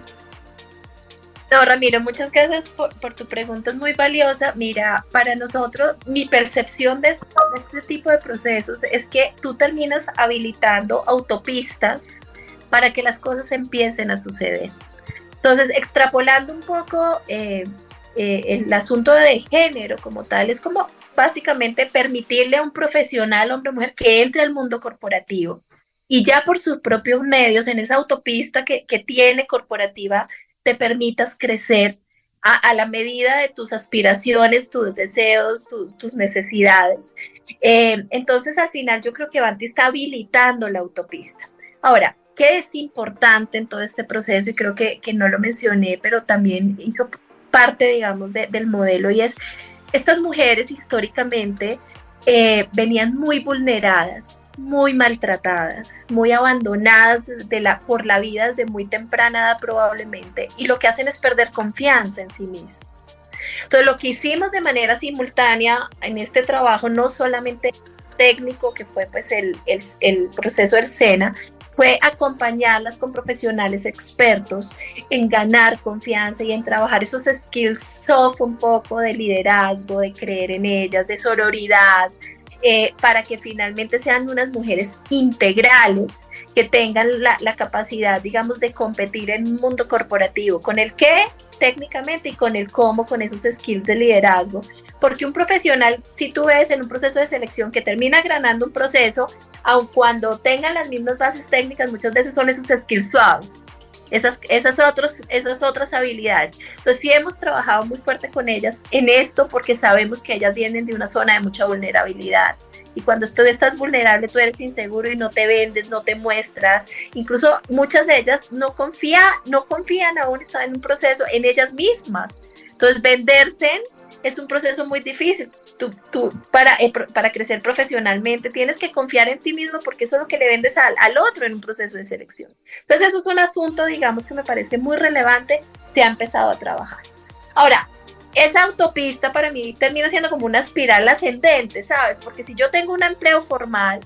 No, Ramiro, muchas gracias por tu pregunta, es muy valiosa. Mira, para nosotros, mi percepción de este tipo de procesos es que tú terminas habilitando autopistas para que las cosas empiecen a suceder. Entonces, extrapolando un poco el asunto de género como tal, es como básicamente permitirle a un profesional, hombre o mujer, que entre al mundo corporativo y ya por sus propios medios, en esa autopista que tiene corporativa, te permitas crecer a la medida de tus aspiraciones, tus deseos, tus necesidades. Entonces, al final, yo creo que Vanti está habilitando la autopista. Ahora, ¿qué es importante en todo este proceso? Y creo que no lo mencioné, pero también hizo parte, digamos, del modelo, y es, estas mujeres históricamente venían muy vulneradas, muy maltratadas, muy abandonadas por la vida desde muy temprana edad probablemente, y lo que hacen es perder confianza en sí mismas. Entonces, lo que hicimos de manera simultánea en este trabajo, no solamente técnico, que fue pues el proceso del SENA, fue acompañarlas con profesionales expertos en ganar confianza y en trabajar esos skills soft un poco de liderazgo, de creer en ellas, de sororidad, para que finalmente sean unas mujeres integrales que tengan la capacidad, digamos, de competir en un mundo corporativo, con el qué técnicamente y con el cómo, con esos skills de liderazgo. Porque un profesional, si tú ves en un proceso de selección que termina ganando un proceso, aun cuando tengan las mismas bases técnicas, muchas veces son esos skills suaves. esas otras habilidades. Entonces sí hemos trabajado muy fuerte con ellas en esto porque sabemos que ellas vienen de una zona de mucha vulnerabilidad. Y cuando tú estás vulnerable, tú eres inseguro y no te vendes, no te muestras. Incluso muchas de ellas no confían aún, están en un proceso en ellas mismas. Entonces venderse es un proceso muy difícil. Tú para crecer profesionalmente tienes que confiar en ti mismo porque eso es lo que le vendes al otro en un proceso de selección. Entonces eso es un asunto, digamos, que me parece muy relevante, se ha empezado a trabajar. Ahora, esa autopista para mí termina siendo como una espiral ascendente, ¿sabes? Porque si yo tengo un empleo formal,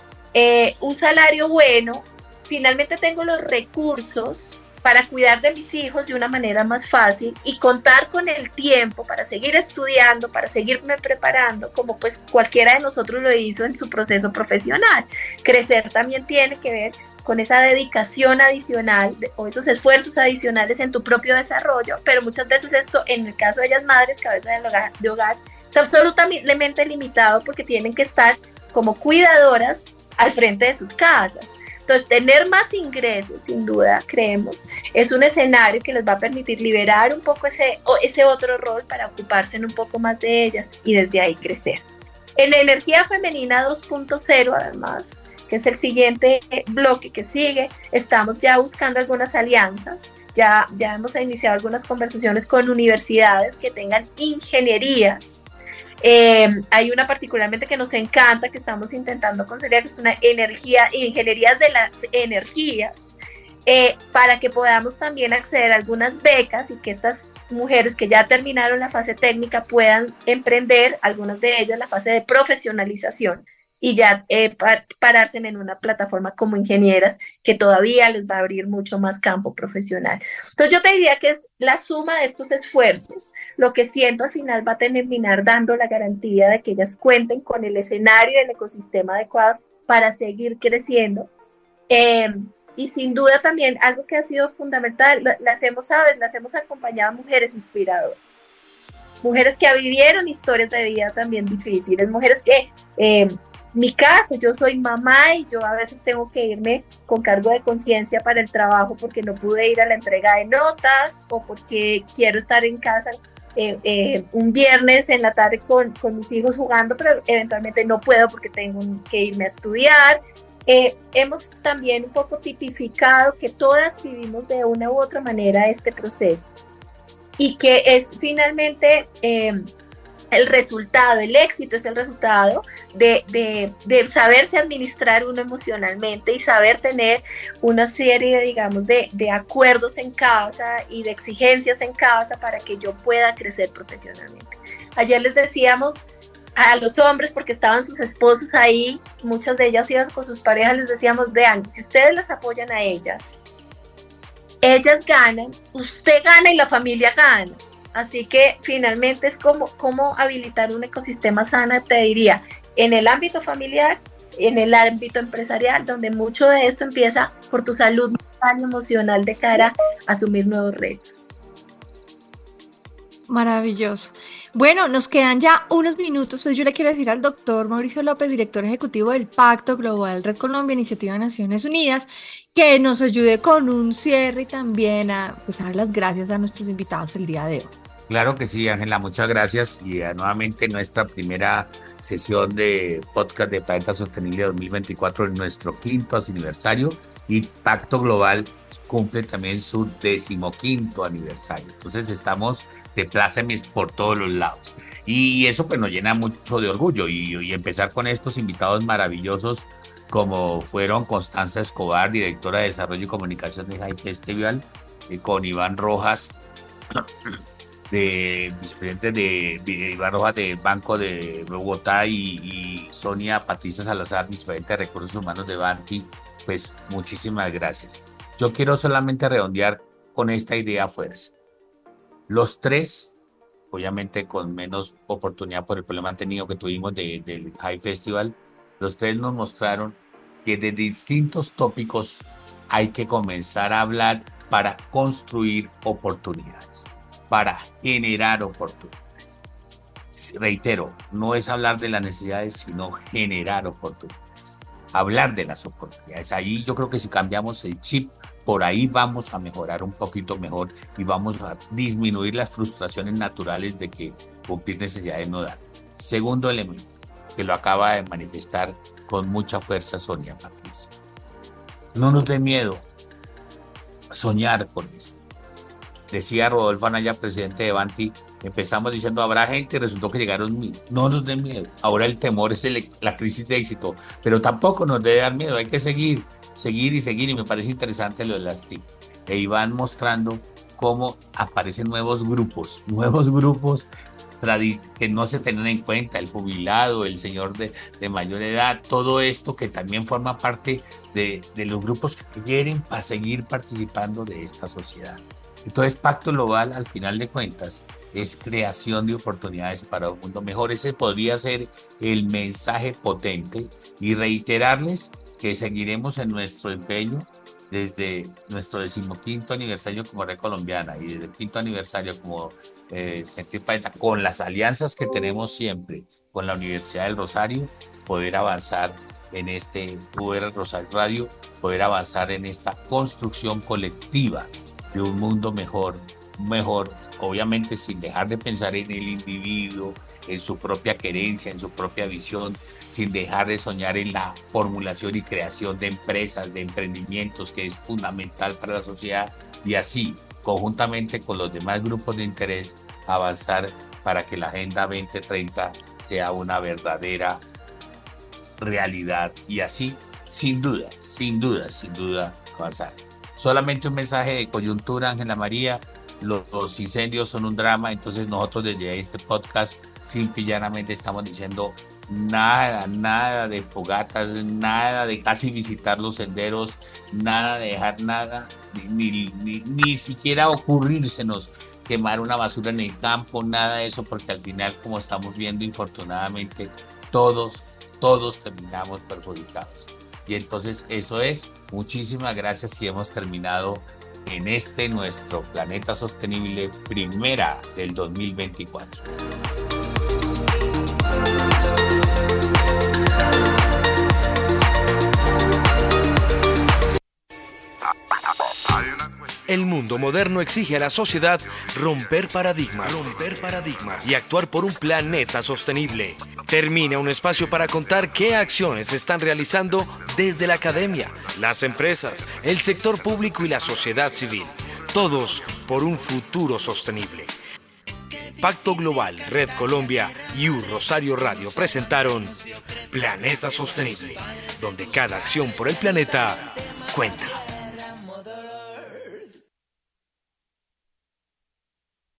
un salario bueno, finalmente tengo los recursos para cuidar de mis hijos de una manera más fácil y contar con el tiempo para seguir estudiando, para seguirme preparando, como pues cualquiera de nosotros lo hizo en su proceso profesional. Crecer también tiene que ver con esa dedicación adicional o esos esfuerzos adicionales en tu propio desarrollo, pero muchas veces esto, en el caso de ellas madres, cabeza de hogar, está absolutamente limitado porque tienen que estar como cuidadoras al frente de sus casas. Entonces, tener más ingresos, sin duda, creemos, es un escenario que les va a permitir liberar un poco ese otro rol para ocuparse un poco más de ellas y desde ahí crecer. En la energía femenina 2.0, además, que es el siguiente bloque que sigue, estamos ya buscando algunas alianzas, ya hemos iniciado algunas conversaciones con universidades que tengan ingenierías. Hay una particularmente que nos encanta, que estamos intentando conciliar, que es una ingenierías de las energías, para que podamos también acceder a algunas becas y que estas mujeres que ya terminaron la fase técnica puedan emprender, algunas de ellas, la fase de profesionalización y ya pararse en una plataforma como ingenieras que todavía les va a abrir mucho más campo profesional. Entonces yo te diría que es la suma de estos esfuerzos lo que siento al final va a terminar dando la garantía de que ellas cuenten con el escenario y el ecosistema adecuado para seguir creciendo. Y sin duda también algo que ha sido fundamental, las hemos acompañado a mujeres inspiradoras, mujeres que vivieron historias de vida también difíciles, mujeres que, mi caso, yo soy mamá y yo a veces tengo que irme con cargo de conciencia para el trabajo porque no pude ir a la entrega de notas o porque quiero estar en casa un viernes en la tarde con mis hijos jugando, pero eventualmente no puedo porque tengo que irme a estudiar. Hemos también un poco tipificado que todas vivimos de una u otra manera este proceso y que es finalmente el resultado, el éxito es el resultado de saberse administrar uno emocionalmente y saber tener una serie, digamos, de acuerdos en casa y de exigencias en casa para que yo pueda crecer profesionalmente. Ayer les decíamos a los hombres, porque estaban sus esposos ahí, muchas de ellas iban con sus parejas, les decíamos, vean, si ustedes las apoyan a ellas ganan, usted gana y la familia gana. Así que finalmente es como habilitar un ecosistema sano, te diría, en el ámbito familiar, en el ámbito empresarial, donde mucho de esto empieza por tu salud mental y emocional de cara a asumir nuevos retos. Maravilloso. Bueno, nos quedan ya unos minutos. Entonces yo le quiero decir al doctor Mauricio López, director ejecutivo del Pacto Global Red Colombia, Iniciativa de Naciones Unidas, que nos ayude con un cierre y también a dar las gracias a nuestros invitados el día de hoy. Claro que sí, Ángela, muchas gracias. Y nuevamente nuestra primera sesión de podcast de Planeta Sostenible 2024 en nuestro 5º aniversario, y Pacto Global cumple también su 15º aniversario. Entonces estamos de plácemes por todos los lados. Y eso pues nos llena mucho de orgullo y empezar con estos invitados maravillosos como fueron Constanza Escobar, directora de Desarrollo y Comunicación de High Festival, con Iván Rojas, vicepresidente de Iván Rojas del Banco de Bogotá, y Sonia Patricia Salazar, vicepresidente de Recursos Humanos de Banti. Pues muchísimas gracias. Yo quiero solamente redondear con esta idea fuerza. Los tres, obviamente con menos oportunidad por el problema técnico que tuvimos del High Festival, los tres nos mostraron que de distintos tópicos hay que comenzar a hablar para construir oportunidades, para generar oportunidades. Reitero, no es hablar de las necesidades, sino generar oportunidades. Hablar de las oportunidades. Ahí yo creo que si cambiamos el chip, por ahí vamos a mejorar un poquito mejor y vamos a disminuir las frustraciones naturales de que cumplir necesidades no dan. Segundo elemento, que lo acaba de manifestar con mucha fuerza Sonia Patricia. No nos dé miedo soñar con esto. Decía Rodolfo Anaya, presidente de Banti, empezamos diciendo habrá gente y resultó que llegaron 1000. No nos dé miedo. Ahora el temor es la crisis de éxito, pero tampoco nos debe dar miedo. Hay que seguir y me parece interesante lo de las TIC. Y van mostrando cómo aparecen nuevos grupos que no se tienen en cuenta, el jubilado, el señor de mayor edad, todo esto que también forma parte de los grupos que quieren seguir participando de esta sociedad. Entonces, Pacto Global, al final de cuentas, es creación de oportunidades para un mundo mejor. Ese podría ser el mensaje potente y reiterarles que seguiremos en nuestro empeño desde nuestro 15º aniversario como Red Colombiana y desde el 5º aniversario como Sentir Planeta, con las alianzas que tenemos siempre con la Universidad del Rosario, poder avanzar en este UR Rosario Radio, poder avanzar en esta construcción colectiva de un mundo mejor, obviamente sin dejar de pensar en el individuo, en su propia querencia, en su propia visión, sin dejar de soñar en la formulación y creación de empresas, de emprendimientos, que es fundamental para la sociedad, y así, conjuntamente con los demás grupos de interés, avanzar para que la Agenda 2030 sea una verdadera realidad, y así, sin duda, avanzar. Solamente un mensaje de coyuntura, Ángela María: los incendios son un drama, entonces nosotros desde este podcast simple y llanamente estamos diciendo nada de fogatas, nada de casi visitar los senderos, nada de dejar nada, ni siquiera ocurrírsenos quemar una basura en el campo, nada de eso, porque al final, como estamos viendo, infortunadamente, todos terminamos perjudicados. Y entonces eso es, muchísimas gracias, y hemos terminado en nuestro Planeta Sostenible primera del 2024. El mundo moderno exige a la sociedad romper paradigmas y actuar por un planeta sostenible. Termina un espacio para contar qué acciones se están realizando desde la academia, las empresas, el sector público y la sociedad civil. Todos por un futuro sostenible. Pacto Global, Red Colombia y Rosario Radio presentaron Planeta Sostenible, donde cada acción por el planeta cuenta.